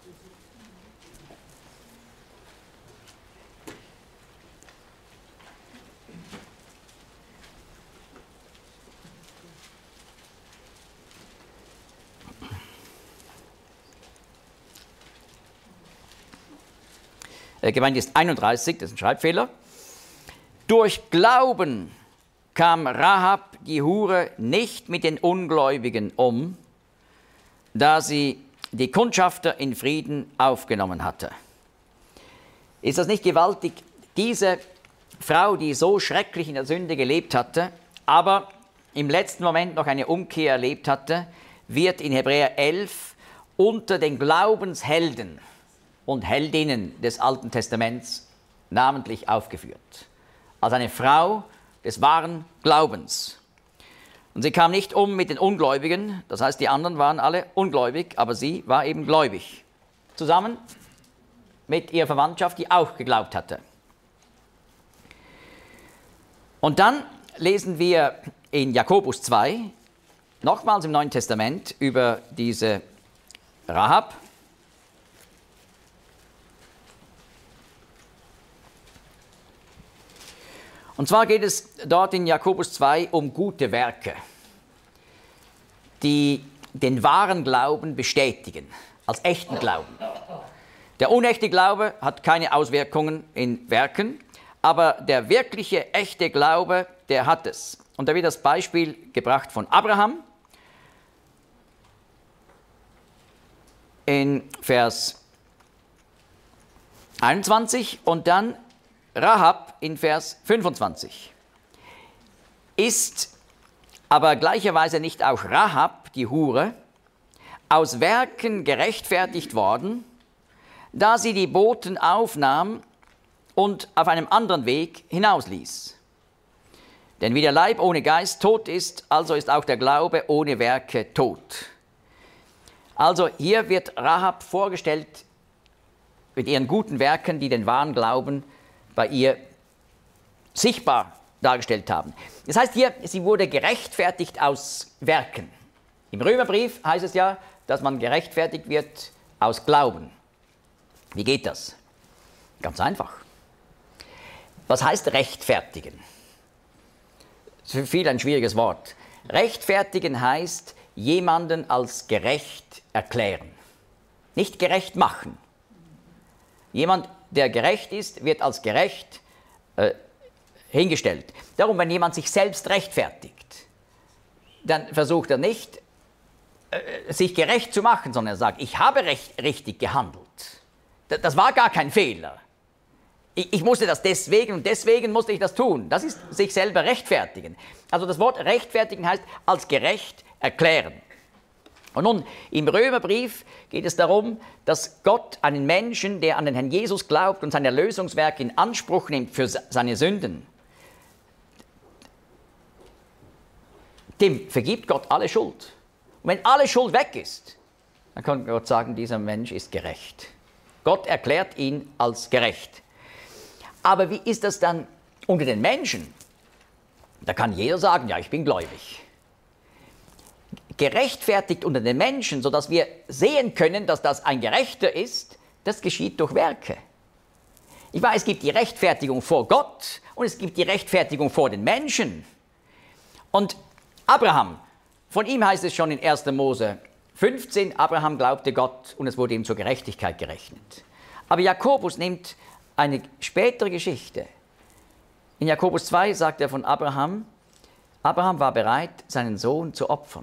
Gemeint ist 31, das ist ein Schreibfehler. Durch Glauben kam Rahab, die Hure, nicht mit den Ungläubigen um, da sie die Kundschafter in Frieden aufgenommen hatte. Ist das nicht gewaltig? Diese Frau, die so schrecklich in der Sünde gelebt hatte, aber im letzten Moment noch eine Umkehr erlebt hatte, wird in Hebräer 11 unter den Glaubenshelden und Heldinnen des Alten Testaments namentlich aufgeführt. Als eine Frau des wahren Glaubens. Und sie kam nicht um mit den Ungläubigen, das heißt, die anderen waren alle ungläubig, aber sie war eben gläubig. Zusammen mit ihrer Verwandtschaft, die auch geglaubt hatte. Und dann lesen wir in Jakobus 2, nochmals im Neuen Testament, über diese Rahab. Und zwar geht es dort in Jakobus 2 um gute Werke, die den wahren Glauben bestätigen, als echten Glauben. Der unechte Glaube hat keine Auswirkungen in Werken, aber der wirkliche, echte Glaube, der hat es. Und da wird das Beispiel gebracht von Abraham in Vers 21 und dann Rahab in Vers 25. Ist aber gleicherweise nicht auch Rahab, die Hure, aus Werken gerechtfertigt worden, da sie die Boten aufnahm und auf einem anderen Weg hinausließ? Denn wie der Leib ohne Geist tot ist, also ist auch der Glaube ohne Werke tot. Also hier wird Rahab vorgestellt mit ihren guten Werken, die den wahren Glauben bei ihr sichtbar dargestellt haben. Das heißt hier, sie wurde gerechtfertigt aus Werken. Im Römerbrief heißt es ja, dass man gerechtfertigt wird aus Glauben. Wie geht das? Ganz einfach. Was heißt rechtfertigen? Das ist für viele ein schwieriges Wort. Rechtfertigen heißt, jemanden als gerecht erklären. Nicht gerecht machen. Jemand, der gerecht ist, wird als gerecht hingestellt. Darum, wenn jemand sich selbst rechtfertigt, dann versucht er nicht, sich gerecht zu machen, sondern er sagt, ich habe richtig gehandelt. Das war gar kein Fehler. Ich musste das deswegen und deswegen musste ich das tun. Das ist sich selber rechtfertigen. Also das Wort rechtfertigen heißt als gerecht erklären. Und nun, im Römerbrief geht es darum, dass Gott einen Menschen, der an den Herrn Jesus glaubt und sein Erlösungswerk in Anspruch nimmt für seine Sünden, dem vergibt Gott alle Schuld. Und wenn alle Schuld weg ist, dann kann Gott sagen, dieser Mensch ist gerecht. Gott erklärt ihn als gerecht. Aber wie ist das dann unter den Menschen? Da kann jeder sagen, ja, ich bin gläubig. Gerechtfertigt unter den Menschen, sodass wir sehen können, dass das ein Gerechter ist, das geschieht durch Werke. Ich weiß, es gibt die Rechtfertigung vor Gott und es gibt die Rechtfertigung vor den Menschen. Und Abraham, von ihm heißt es schon in 1. Mose 15, Abraham glaubte Gott und es wurde ihm zur Gerechtigkeit gerechnet. Aber Jakobus nimmt eine spätere Geschichte. In Jakobus 2 sagt er von Abraham, Abraham war bereit, seinen Sohn zu opfern.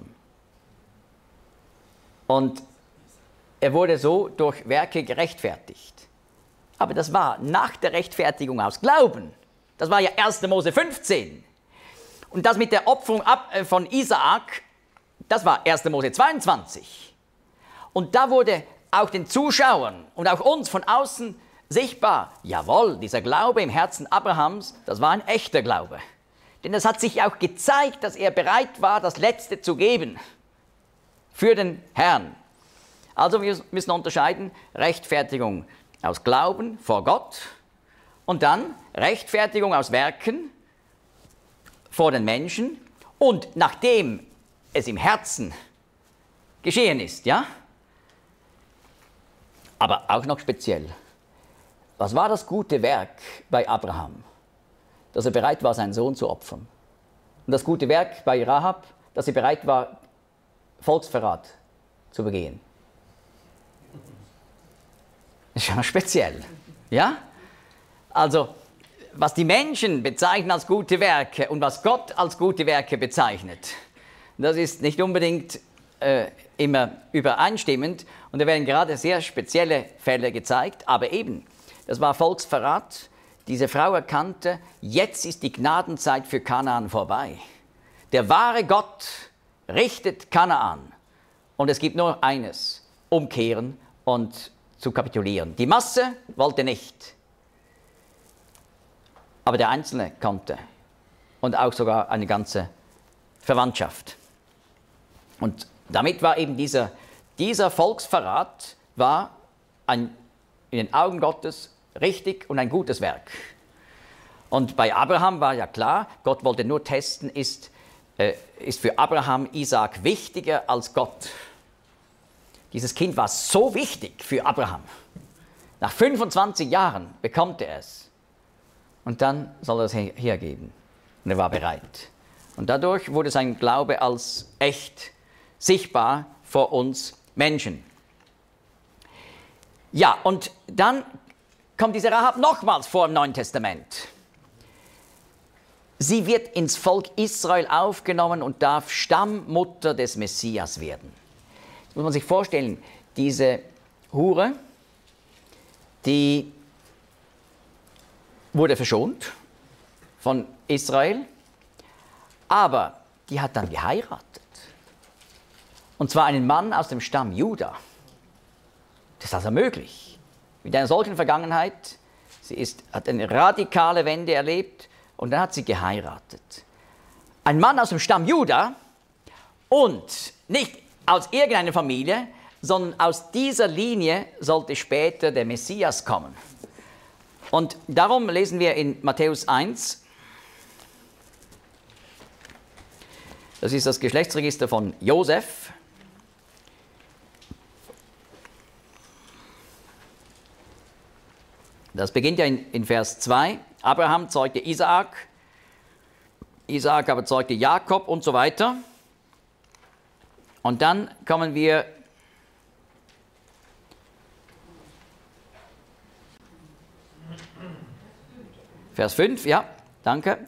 Und er wurde so durch Werke gerechtfertigt. Aber das war nach der Rechtfertigung aus Glauben. Das war ja 1. Mose 15. Und das mit der Opferung von Isaak, das war 1. Mose 22. Und da wurde auch den Zuschauern und auch uns von außen sichtbar, jawohl, dieser Glaube im Herzen Abrahams, das war ein echter Glaube. Denn es hat sich auch gezeigt, dass er bereit war, das Letzte zu geben für den Herrn. Also wir müssen unterscheiden, Rechtfertigung aus Glauben vor Gott und dann Rechtfertigung aus Werken vor den Menschen und nachdem es im Herzen geschehen ist, ja? Aber auch noch speziell. Was war das gute Werk bei Abraham? Dass er bereit war, seinen Sohn zu opfern. Und das gute Werk bei Rahab, dass sie bereit war, Volksverrat zu begehen. Das ist schon speziell. Ja? Also, was die Menschen bezeichnen als gute Werke und was Gott als gute Werke bezeichnet, das ist nicht unbedingt immer übereinstimmend. Und da werden gerade sehr spezielle Fälle gezeigt. Aber eben, das war Volksverrat. Diese Frau erkannte, jetzt ist die Gnadenzeit für Kanaan vorbei. Der wahre Gott richtet Kanaan. Und es gibt nur eines, umkehren und zu kapitulieren. Die Masse wollte nicht. Aber der Einzelne konnte. Und auch sogar eine ganze Verwandtschaft. Und damit war eben dieser Volksverrat war in den Augen Gottes richtig und ein gutes Werk. Und bei Abraham war ja klar, Gott wollte nur testen, ist für Abraham Isaak wichtiger als Gott. Dieses Kind war so wichtig für Abraham. Nach 25 Jahren bekommt er es. Und dann soll er es hergeben. Und er war bereit. Und dadurch wurde sein Glaube als echt sichtbar vor uns Menschen. Ja, und dann kommt diese Rahab nochmals vor im Neuen Testament. Sie wird ins Volk Israel aufgenommen und darf Stammmutter des Messias werden. Das muss man sich vorstellen, diese Hure, die wurde verschont von Israel, aber die hat dann geheiratet. Und zwar einen Mann aus dem Stamm Juda. Das ist also möglich. Mit einer solchen Vergangenheit, hat eine radikale Wende erlebt und dann hat sie geheiratet. Ein Mann aus dem Stamm Juda und nicht aus irgendeiner Familie, sondern aus dieser Linie sollte später der Messias kommen. Und darum lesen wir in Matthäus 1, das ist das Geschlechtsregister von Josef. Das beginnt ja in Vers 2. Abraham zeugte Isaak, Isaak aber zeugte Jakob und so weiter. Und dann kommen wir Vers 5, ja, danke.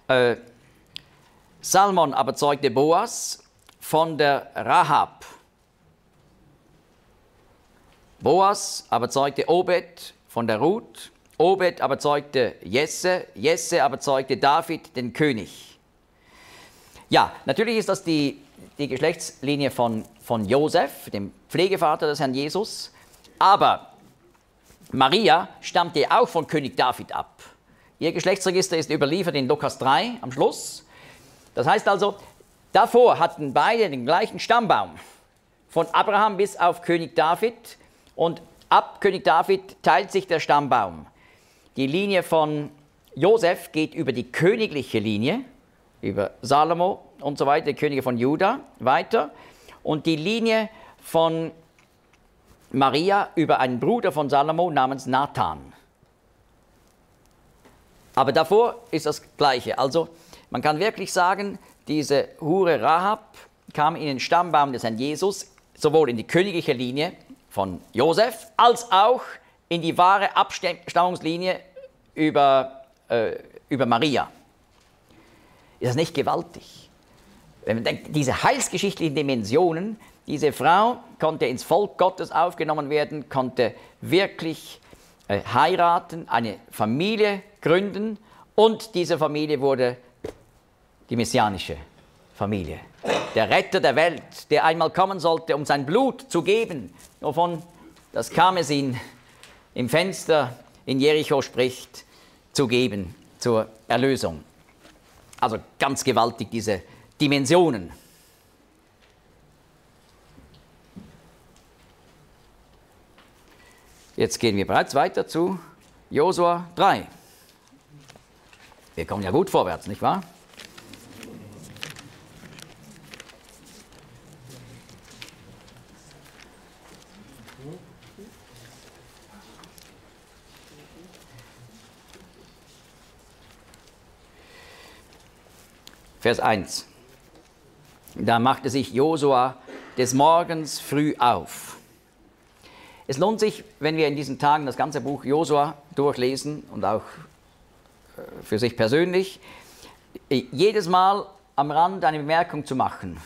Salmon aber zeugte Boas von der Rahab. Boas aber zeugte Obed von der Ruth Obed aber zeugte Jesse, Jesse aber zeugte David, den König. Ja, natürlich ist das die Geschlechtslinie von Josef, dem Pflegevater des Herrn Jesus, aber Maria stammte auch von König David ab. Ihr Geschlechtsregister ist überliefert in Lukas 3 am Schluss. Das heißt also, davor hatten beide den gleichen Stammbaum, von Abraham bis auf König David, und ab König David teilt sich der Stammbaum. Die Linie von Josef geht über die königliche Linie, über Salomo und so weiter, die Könige von Juda, weiter. Und die Linie von Maria über einen Bruder von Salomo namens Nathan. Aber davor ist das Gleiche. Also man kann wirklich sagen, diese Hure Rahab kam in den Stammbaum des Herrn Jesus, sowohl in die königliche Linie von Josef, als auch in die wahre Abstammungslinie über Maria. Ist das nicht gewaltig? Wenn man denkt, diese heilsgeschichtlichen Dimensionen, diese Frau konnte ins Volk Gottes aufgenommen werden, konnte wirklich heiraten, eine Familie gründen, und diese Familie wurde die messianische Familie. Der Retter der Welt, der einmal kommen sollte, um sein Blut zu geben, wovon das Karmesin im Fenster in Jericho spricht, zu geben zur Erlösung. Also ganz gewaltig, diese Dimensionen. Jetzt gehen wir bereits weiter zu Josua 3. Wir kommen ja gut vorwärts, nicht wahr? Vers 1. Da machte sich Josua des Morgens früh auf. Es lohnt sich, wenn wir in diesen Tagen das ganze Buch Josua durchlesen und auch für sich persönlich, jedes Mal am Rand eine Bemerkung zu machen.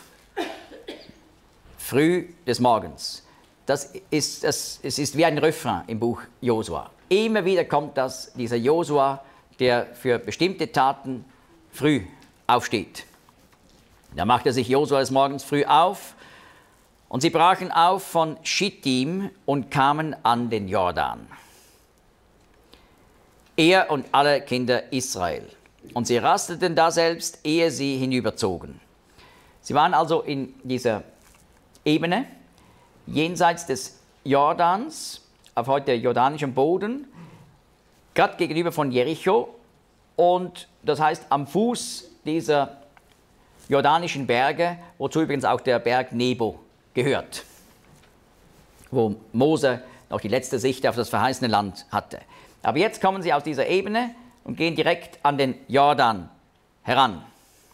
Früh des Morgens. Es ist wie ein Refrain im Buch Josua. Immer wieder kommt dieser Josua, der für bestimmte Taten früh aufsteht. Da machte sich Josua des Morgens früh auf, und sie brachen auf von Schittim und kamen an den Jordan. Er und alle Kinder Israel. Und sie rasteten daselbst, ehe sie hinüberzogen. Sie waren also in dieser Ebene, jenseits des Jordans, auf heute jordanischem Boden, gerade gegenüber von Jericho, und das heißt am Fuß dieser jordanischen Berge, wozu übrigens auch der Berg Nebo gehört, wo Mose noch die letzte Sicht auf das verheißene Land hatte. Aber jetzt kommen sie aus dieser Ebene und gehen direkt an den Jordan heran.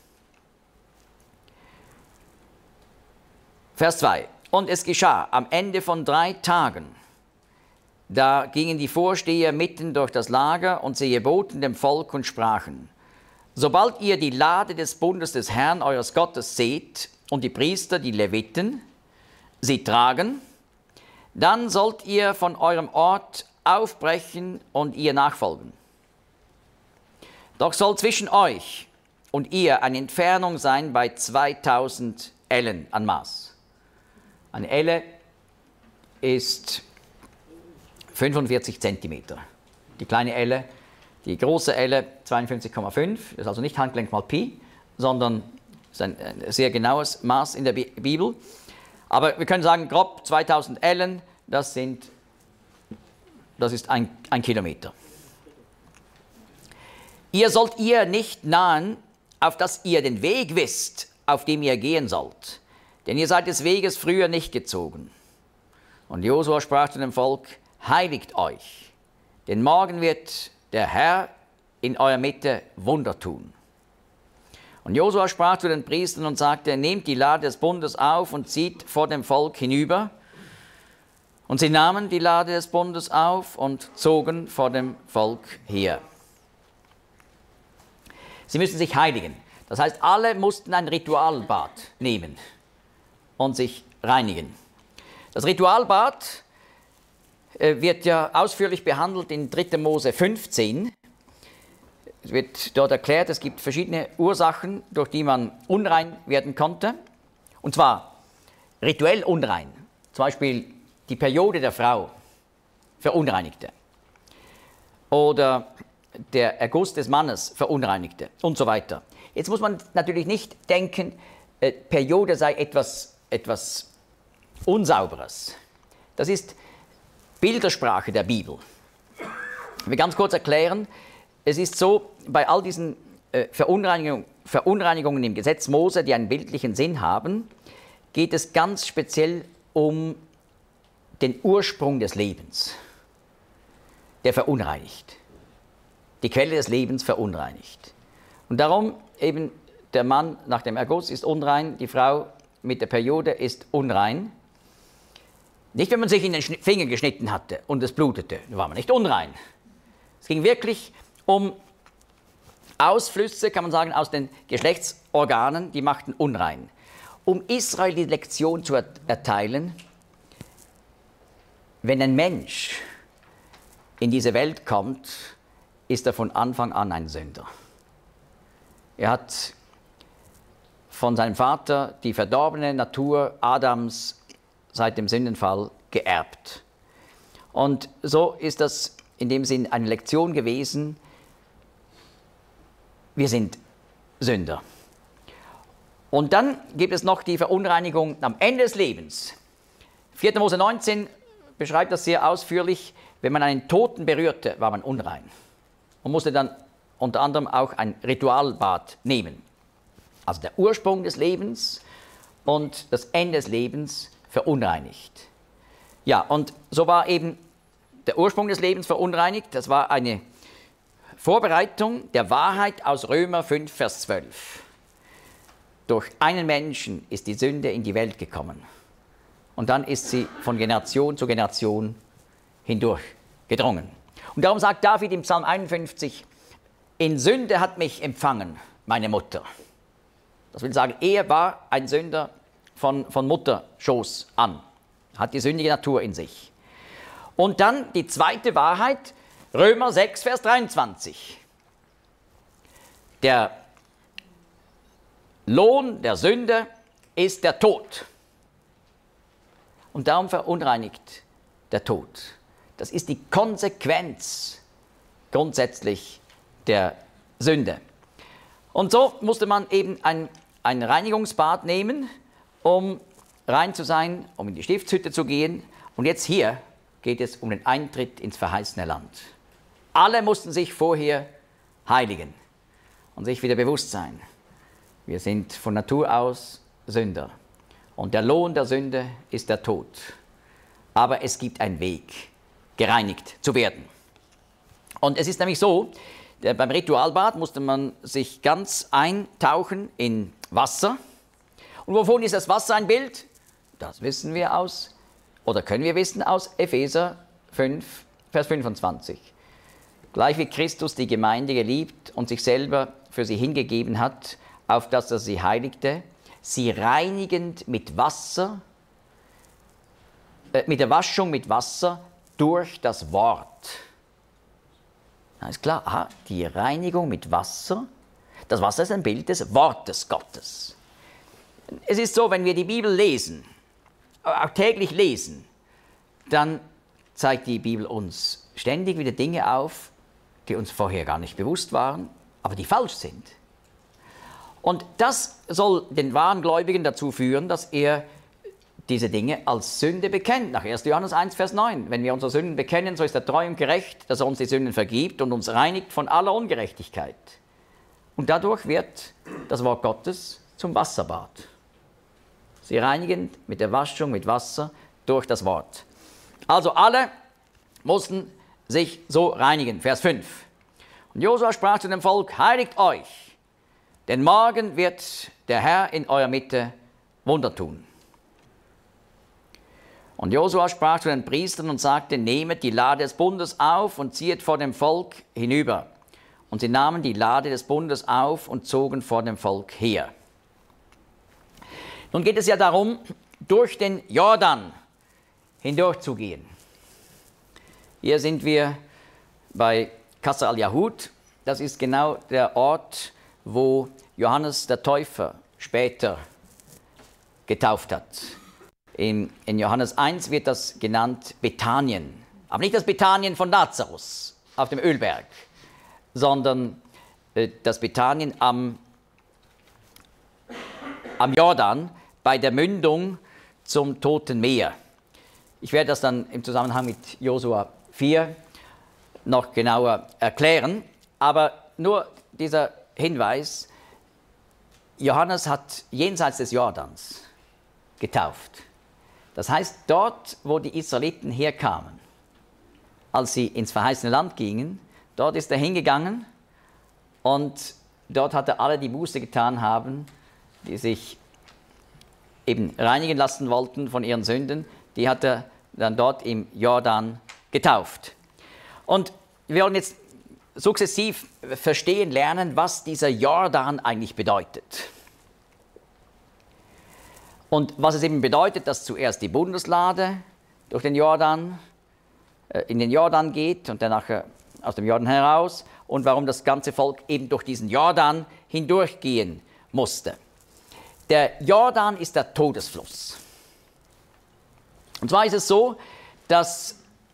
Vers 2. Und es geschah am Ende von 3 Tagen, da gingen die Vorsteher mitten durch das Lager, und sie geboten dem Volk und sprachen: Sobald ihr die Lade des Bundes des Herrn eures Gottes seht und die Priester, die Leviten, sie tragen, dann sollt ihr von eurem Ort aufbrechen und ihr nachfolgen. Doch soll zwischen euch und ihr eine Entfernung sein bei 2000 Ellen an Maß. Eine Elle ist 45 Zentimeter. Die kleine Elle, die große Elle 52,5, das ist also nicht Handgelenk mal Pi, sondern ist ein sehr genaues Maß in der Bibel. Aber wir können sagen, grob 2000 Ellen, das ist ein Kilometer. Ihr sollt ihr nicht nahen, auf dass ihr den Weg wisst, auf dem ihr gehen sollt, denn ihr seid des Weges früher nicht gezogen. Und Josua sprach zu dem Volk: Heiligt euch, denn morgen wird der Herr in eurer Mitte Wunder tun. Und Josua sprach zu den Priestern und sagte: Nehmt die Lade des Bundes auf und zieht vor dem Volk hinüber. Und sie nahmen die Lade des Bundes auf und zogen vor dem Volk her. Sie müssen sich heiligen. Das heißt, alle mussten ein Ritualbad nehmen und sich reinigen. Das Ritualbad wird ja ausführlich behandelt in 3. Mose 15. Es wird dort erklärt, es gibt verschiedene Ursachen, durch die man unrein werden konnte. Und zwar rituell unrein. Zum Beispiel die Periode der Frau verunreinigte. Oder der Erguss des Mannes verunreinigte und so weiter. Jetzt muss man natürlich nicht denken, Periode sei etwas Unsauberes. Das ist Bildersprache der Bibel. Ich will ganz kurz erklären, es ist so, bei all diesen Verunreinigungen im Gesetz Mose, die einen bildlichen Sinn haben, geht es ganz speziell um den Ursprung des Lebens, der verunreinigt. Die Quelle des Lebens verunreinigt. Und darum eben der Mann nach dem Erguss ist unrein, die Frau mit der Periode ist unrein. Nicht, wenn man sich in den Finger geschnitten hatte und es blutete, dann war man nicht unrein. Es ging wirklich um Ausflüsse, kann man sagen, aus den Geschlechtsorganen, die machten unrein. Um Israel die Lektion zu erteilen, wenn ein Mensch in diese Welt kommt, ist er von Anfang an ein Sünder. Er hat von seinem Vater die verdorbene Natur Adams seit dem Sündenfall geerbt. Und so ist das in dem Sinn eine Lektion gewesen, wir sind Sünder. Und dann gibt es noch die Verunreinigung am Ende des Lebens. 4. Mose 19 beschreibt das sehr ausführlich. Wenn man einen Toten berührte, war man unrein und musste dann unter anderem auch ein Ritualbad nehmen. Also der Ursprung des Lebens und das Ende des Lebens verunreinigt. Ja, und so war eben der Ursprung des Lebens verunreinigt. Das war eine Vorbereitung der Wahrheit aus Römer 5, Vers 12. Durch einen Menschen ist die Sünde in die Welt gekommen. Und dann ist sie von Generation zu Generation hindurch gedrungen. Und darum sagt David im Psalm 51, in Sünde hat mich empfangen meine Mutter. Das will sagen, er war ein Sünder von Mutterschoß an, hat die sündige Natur in sich. Und dann die zweite Wahrheit, Römer 6, Vers 23. Der Lohn der Sünde ist der Tod. Und darum verunreinigt der Tod. Das ist die Konsequenz grundsätzlich der Sünde. Und so musste man eben ein Reinigungsbad nehmen, um rein zu sein, um in die Stiftshütte zu gehen. Und jetzt hier geht es um den Eintritt ins verheißene Land. Alle mussten sich vorher heiligen und sich wieder bewusst sein. Wir sind von Natur aus Sünder. Und der Lohn der Sünde ist der Tod. Aber es gibt einen Weg, gereinigt zu werden. Und es ist nämlich so, beim Ritualbad musste man sich ganz eintauchen in Wasser. Und wovon ist das Wasser ein Bild? Das wissen wir können wir wissen aus Epheser 5, Vers 25. Gleich wie Christus die Gemeinde geliebt und sich selber für sie hingegeben hat, auf dass er sie heiligte, sie reinigend mit Wasser, mit der Waschung mit Wasser durch das Wort. Da ist klar, aha, die Reinigung mit Wasser, das Wasser ist ein Bild des Wortes Gottes. Es ist so, wenn wir die Bibel lesen, auch täglich lesen, dann zeigt die Bibel uns ständig wieder Dinge auf, die uns vorher gar nicht bewusst waren, aber die falsch sind. Und das soll den wahren Gläubigen dazu führen, dass er diese Dinge als Sünde bekennt. Nach 1. Johannes 1, Vers 9. Wenn wir unsere Sünden bekennen, so ist er treu und gerecht, dass er uns die Sünden vergibt und uns reinigt von aller Ungerechtigkeit. Und dadurch wird das Wort Gottes zum Wasserbad. Sie reinigen mit der Waschung mit Wasser durch das Wort. Also alle mussten sich so reinigen. Vers 5. Und Josua sprach zu dem Volk, heiligt euch, denn morgen wird der Herr in eurer Mitte Wunder tun. Und Josua sprach zu den Priestern und sagte, nehmet die Lade des Bundes auf und ziehet vor dem Volk hinüber. Und sie nahmen die Lade des Bundes auf und zogen vor dem Volk her. Nun geht es ja darum, durch den Jordan hindurchzugehen. Hier sind wir bei Qasr al-Yahud. Das ist genau der Ort, wo Johannes der Täufer später getauft hat. In Johannes 1 wird das genannt Bethanien. Aber nicht das Bethanien von Lazarus auf dem Ölberg, sondern das Bethanien am Jordan bei der Mündung zum Toten Meer. Ich werde das dann im Zusammenhang mit Josua 4 noch genauer erklären, aber nur dieser Hinweis: Johannes hat jenseits des Jordans getauft. Das heißt, dort, wo die Israeliten herkamen, als sie ins verheißene Land gingen, dort ist er hingegangen und dort hat er alle, die Buße getan haben, die sich eben reinigen lassen wollten von ihren Sünden, die hat er dann dort im Jordan getauft. Und wir wollen jetzt sukzessiv verstehen lernen, was dieser Jordan eigentlich bedeutet. Und was es eben bedeutet, dass zuerst die Bundeslade durch den Jordan, in den Jordan geht und dann nachher aus dem Jordan heraus, und warum das ganze Volk eben durch diesen Jordan hindurchgehen musste. Der Jordan ist der Todesfluss. Und zwar ist es so, dass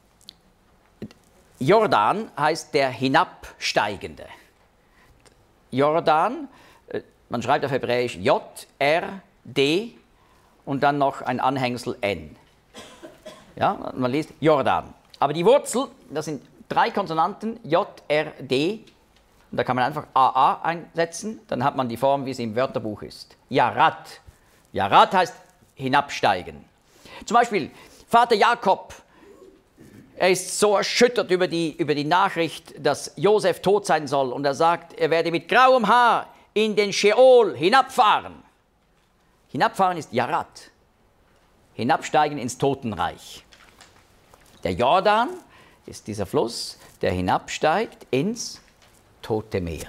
Jordan heißt der Hinabsteigende. Jordan, man schreibt auf Hebräisch J-R-D und dann noch ein Anhängsel N. Ja, man liest Jordan. Aber die Wurzel, das sind 3 Konsonanten, J-R-D. Und da kann man einfach AA einsetzen, dann hat man die Form, wie es im Wörterbuch ist. Yarat. Yarat heißt hinabsteigen. Zum Beispiel Vater Jakob, er ist so erschüttert über die Nachricht, dass Josef tot sein soll. Und er sagt, er werde mit grauem Haar in den Scheol hinabfahren. Hinabfahren ist Yarat. Hinabsteigen ins Totenreich. Der Jordan ist dieser Fluss, der hinabsteigt ins Tote Meer.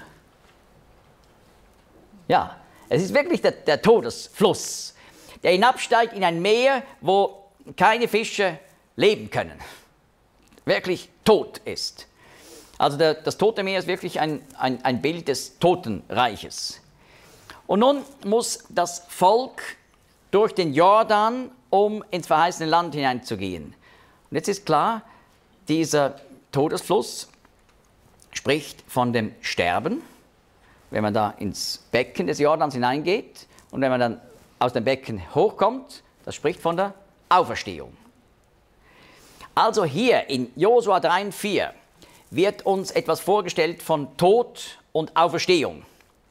Ja, es ist wirklich der Todesfluss, der hinabsteigt in ein Meer, wo keine Fische leben können. Wirklich tot ist. Also das Tote Meer ist wirklich ein Bild des Totenreiches. Und nun muss das Volk durch den Jordan, um ins verheißene Land hineinzugehen. Und jetzt ist klar, dieser Todesfluss spricht von dem Sterben, wenn man da ins Becken des Jordans hineingeht, und wenn man dann aus dem Becken hochkommt, das spricht von der Auferstehung. Also hier in Josua 3 und 4 wird uns etwas vorgestellt von Tod und Auferstehung.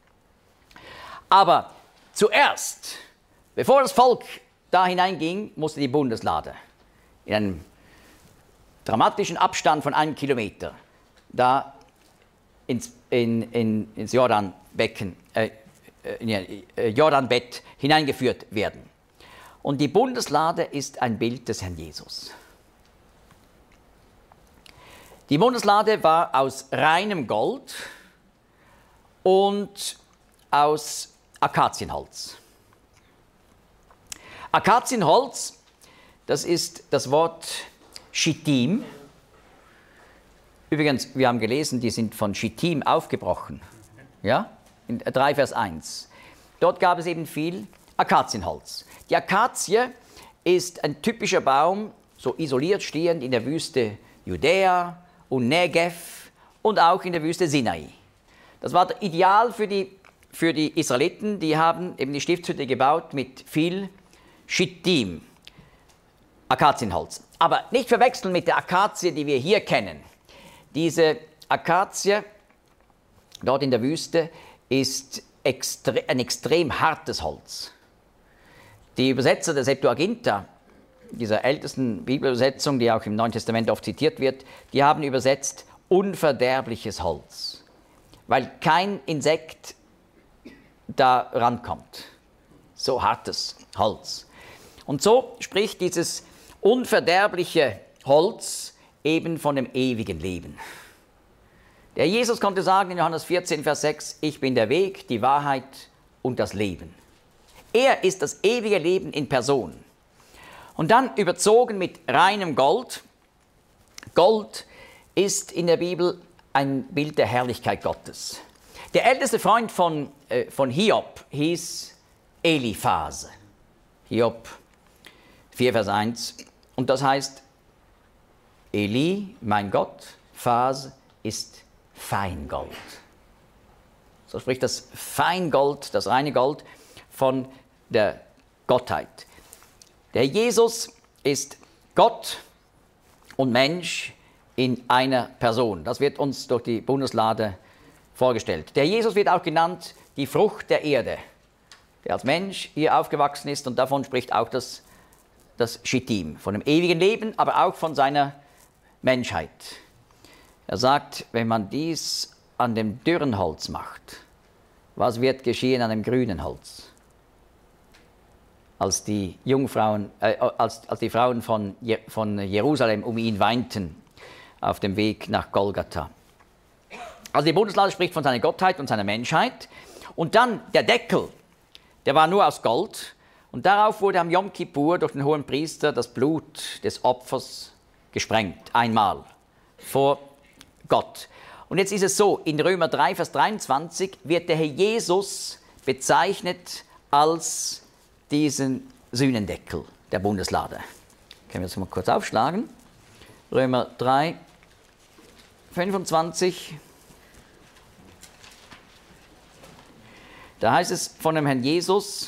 Aber zuerst, bevor das Volk da hineinging, musste die Bundeslade in einem dramatischen Abstand von 1 Kilometer da ins Jordanbecken, Jordanbett hineingeführt werden. Und die Bundeslade ist ein Bild des Herrn Jesus. Die Bundeslade war aus reinem Gold und aus Akazienholz. Akazienholz, das ist das Wort Schittim. Übrigens, wir haben gelesen, die sind von Schittim aufgebrochen. Ja? In 3 Vers 1. Dort gab es eben viel Akazienholz. Die Akazie ist ein typischer Baum, so isoliert stehend in der Wüste Judäa und Negev und auch in der Wüste Sinai. Das war ideal für die Israeliten, die haben eben die Stiftshütte gebaut mit viel Schittim, Akazienholz. Aber nicht verwechseln mit der Akazie, die wir hier kennen. Diese Akazie dort in der Wüste ist ein extrem hartes Holz. Die Übersetzer der Septuaginta, dieser ältesten Bibelübersetzung, die auch im Neuen Testament oft zitiert wird, die haben übersetzt unverderbliches Holz, weil kein Insekt da rankommt. So hartes Holz. Und so spricht dieses unverderbliche Holz eben von dem ewigen Leben. Der Jesus konnte sagen in Johannes 14, Vers 6, ich bin der Weg, die Wahrheit und das Leben. Er ist das ewige Leben in Person. Und dann überzogen mit reinem Gold, Gold ist in der Bibel ein Bild der Herrlichkeit Gottes. Der älteste Freund von Hiob hieß Eliphas. Hiob 4, Vers 1. Und das heißt, Eli, mein Gott, Phas ist Feingold. So spricht das Feingold, das reine Gold von der Gottheit. Der Jesus ist Gott und Mensch in einer Person. Das wird uns durch die Bundeslade vorgestellt. Der Jesus wird auch genannt die Frucht der Erde, der als Mensch hier aufgewachsen ist, und davon spricht auch das Schittim, von dem ewigen Leben, aber auch von seiner Menschheit. Er sagt, wenn man dies an dem dürren Holz macht, was wird geschehen an dem grünen Holz? Als die Jungfrauen, als die Frauen von Jerusalem um ihn weinten auf dem Weg nach Golgatha. Also die Bundeslade spricht von seiner Gottheit und seiner Menschheit. Und dann der Deckel, der war nur aus Gold. Und darauf wurde am Yom Kippur durch den Hohenpriester das Blut des Opfers gesprengt, einmal, vor Gott. Und jetzt ist es so, in Römer 3, Vers 23 wird der Herr Jesus bezeichnet als diesen Sühnendeckel der Bundeslade. Können wir das mal kurz aufschlagen? Römer 3, 25. Da heißt es von dem Herrn Jesus,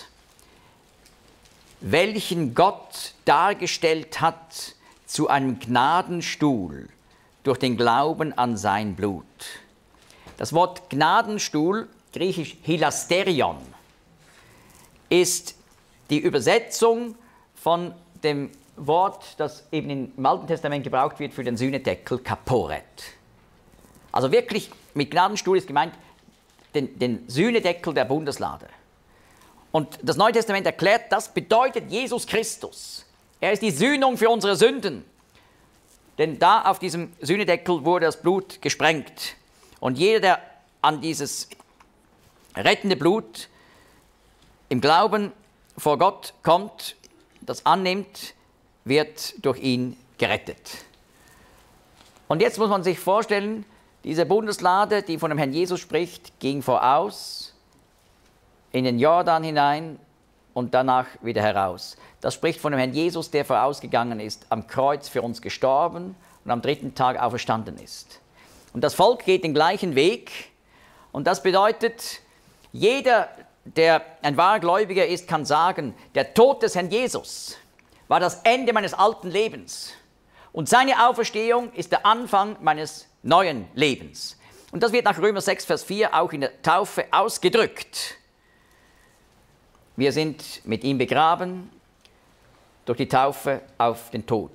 welchen Gott dargestellt hat zu einem Gnadenstuhl durch den Glauben an sein Blut. Das Wort Gnadenstuhl, griechisch Hilasterion, ist die Übersetzung von dem Wort, das eben im Alten Testament gebraucht wird für den Sühnedeckel, Kaporet. Also wirklich mit Gnadenstuhl ist gemeint den Sühnedeckel der Bundeslade. Und das Neue Testament erklärt, das bedeutet Jesus Christus. Er ist die Sühnung für unsere Sünden. Denn da auf diesem Sühnedeckel wurde das Blut gesprengt. Und jeder, der an dieses rettende Blut im Glauben vor Gott kommt, das annimmt, wird durch ihn gerettet. Und jetzt muss man sich vorstellen, diese Bundeslade, die von dem Herrn Jesus spricht, ging voraus in den Jordan hinein und danach wieder heraus. Das spricht von dem Herrn Jesus, der vorausgegangen ist, am Kreuz für uns gestorben und am dritten Tag auferstanden ist. Und das Volk geht den gleichen Weg, und das bedeutet, jeder, der ein wahrer Gläubiger ist, kann sagen, der Tod des Herrn Jesus war das Ende meines alten Lebens und seine Auferstehung ist der Anfang meines neuen Lebens. Und das wird nach Römer 6, Vers 4 auch in der Taufe ausgedrückt. Wir sind mit ihm begraben durch die Taufe auf den Tod.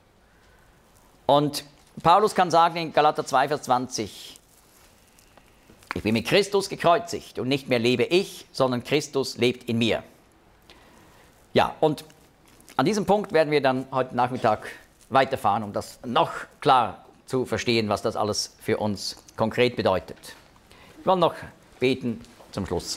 Und Paulus kann sagen in Galater 2, Vers 20, ich bin mit Christus gekreuzigt und nicht mehr lebe ich, sondern Christus lebt in mir. Ja, und an diesem Punkt werden wir dann heute Nachmittag weiterfahren, um das noch klar zu verstehen, was das alles für uns konkret bedeutet. Wir wollen noch beten zum Schluss.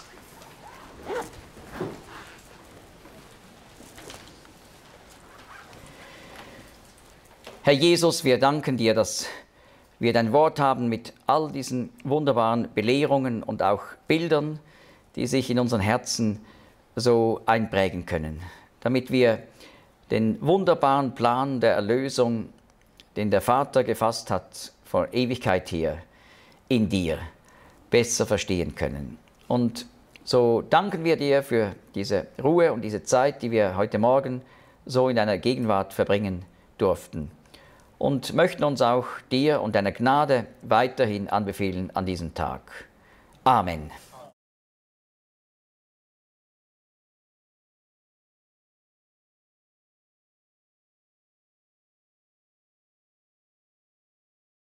Herr Jesus, wir danken dir, dass wir dein Wort haben mit all diesen wunderbaren Belehrungen und auch Bildern, die sich in unseren Herzen so einprägen können, damit wir den wunderbaren Plan der Erlösung, den der Vater gefasst hat vor Ewigkeit her, in dir besser verstehen können. Und so danken wir dir für diese Ruhe und diese Zeit, die wir heute Morgen so in deiner Gegenwart verbringen durften. Und möchten uns auch dir und deiner Gnade weiterhin anbefehlen an diesem Tag. Amen.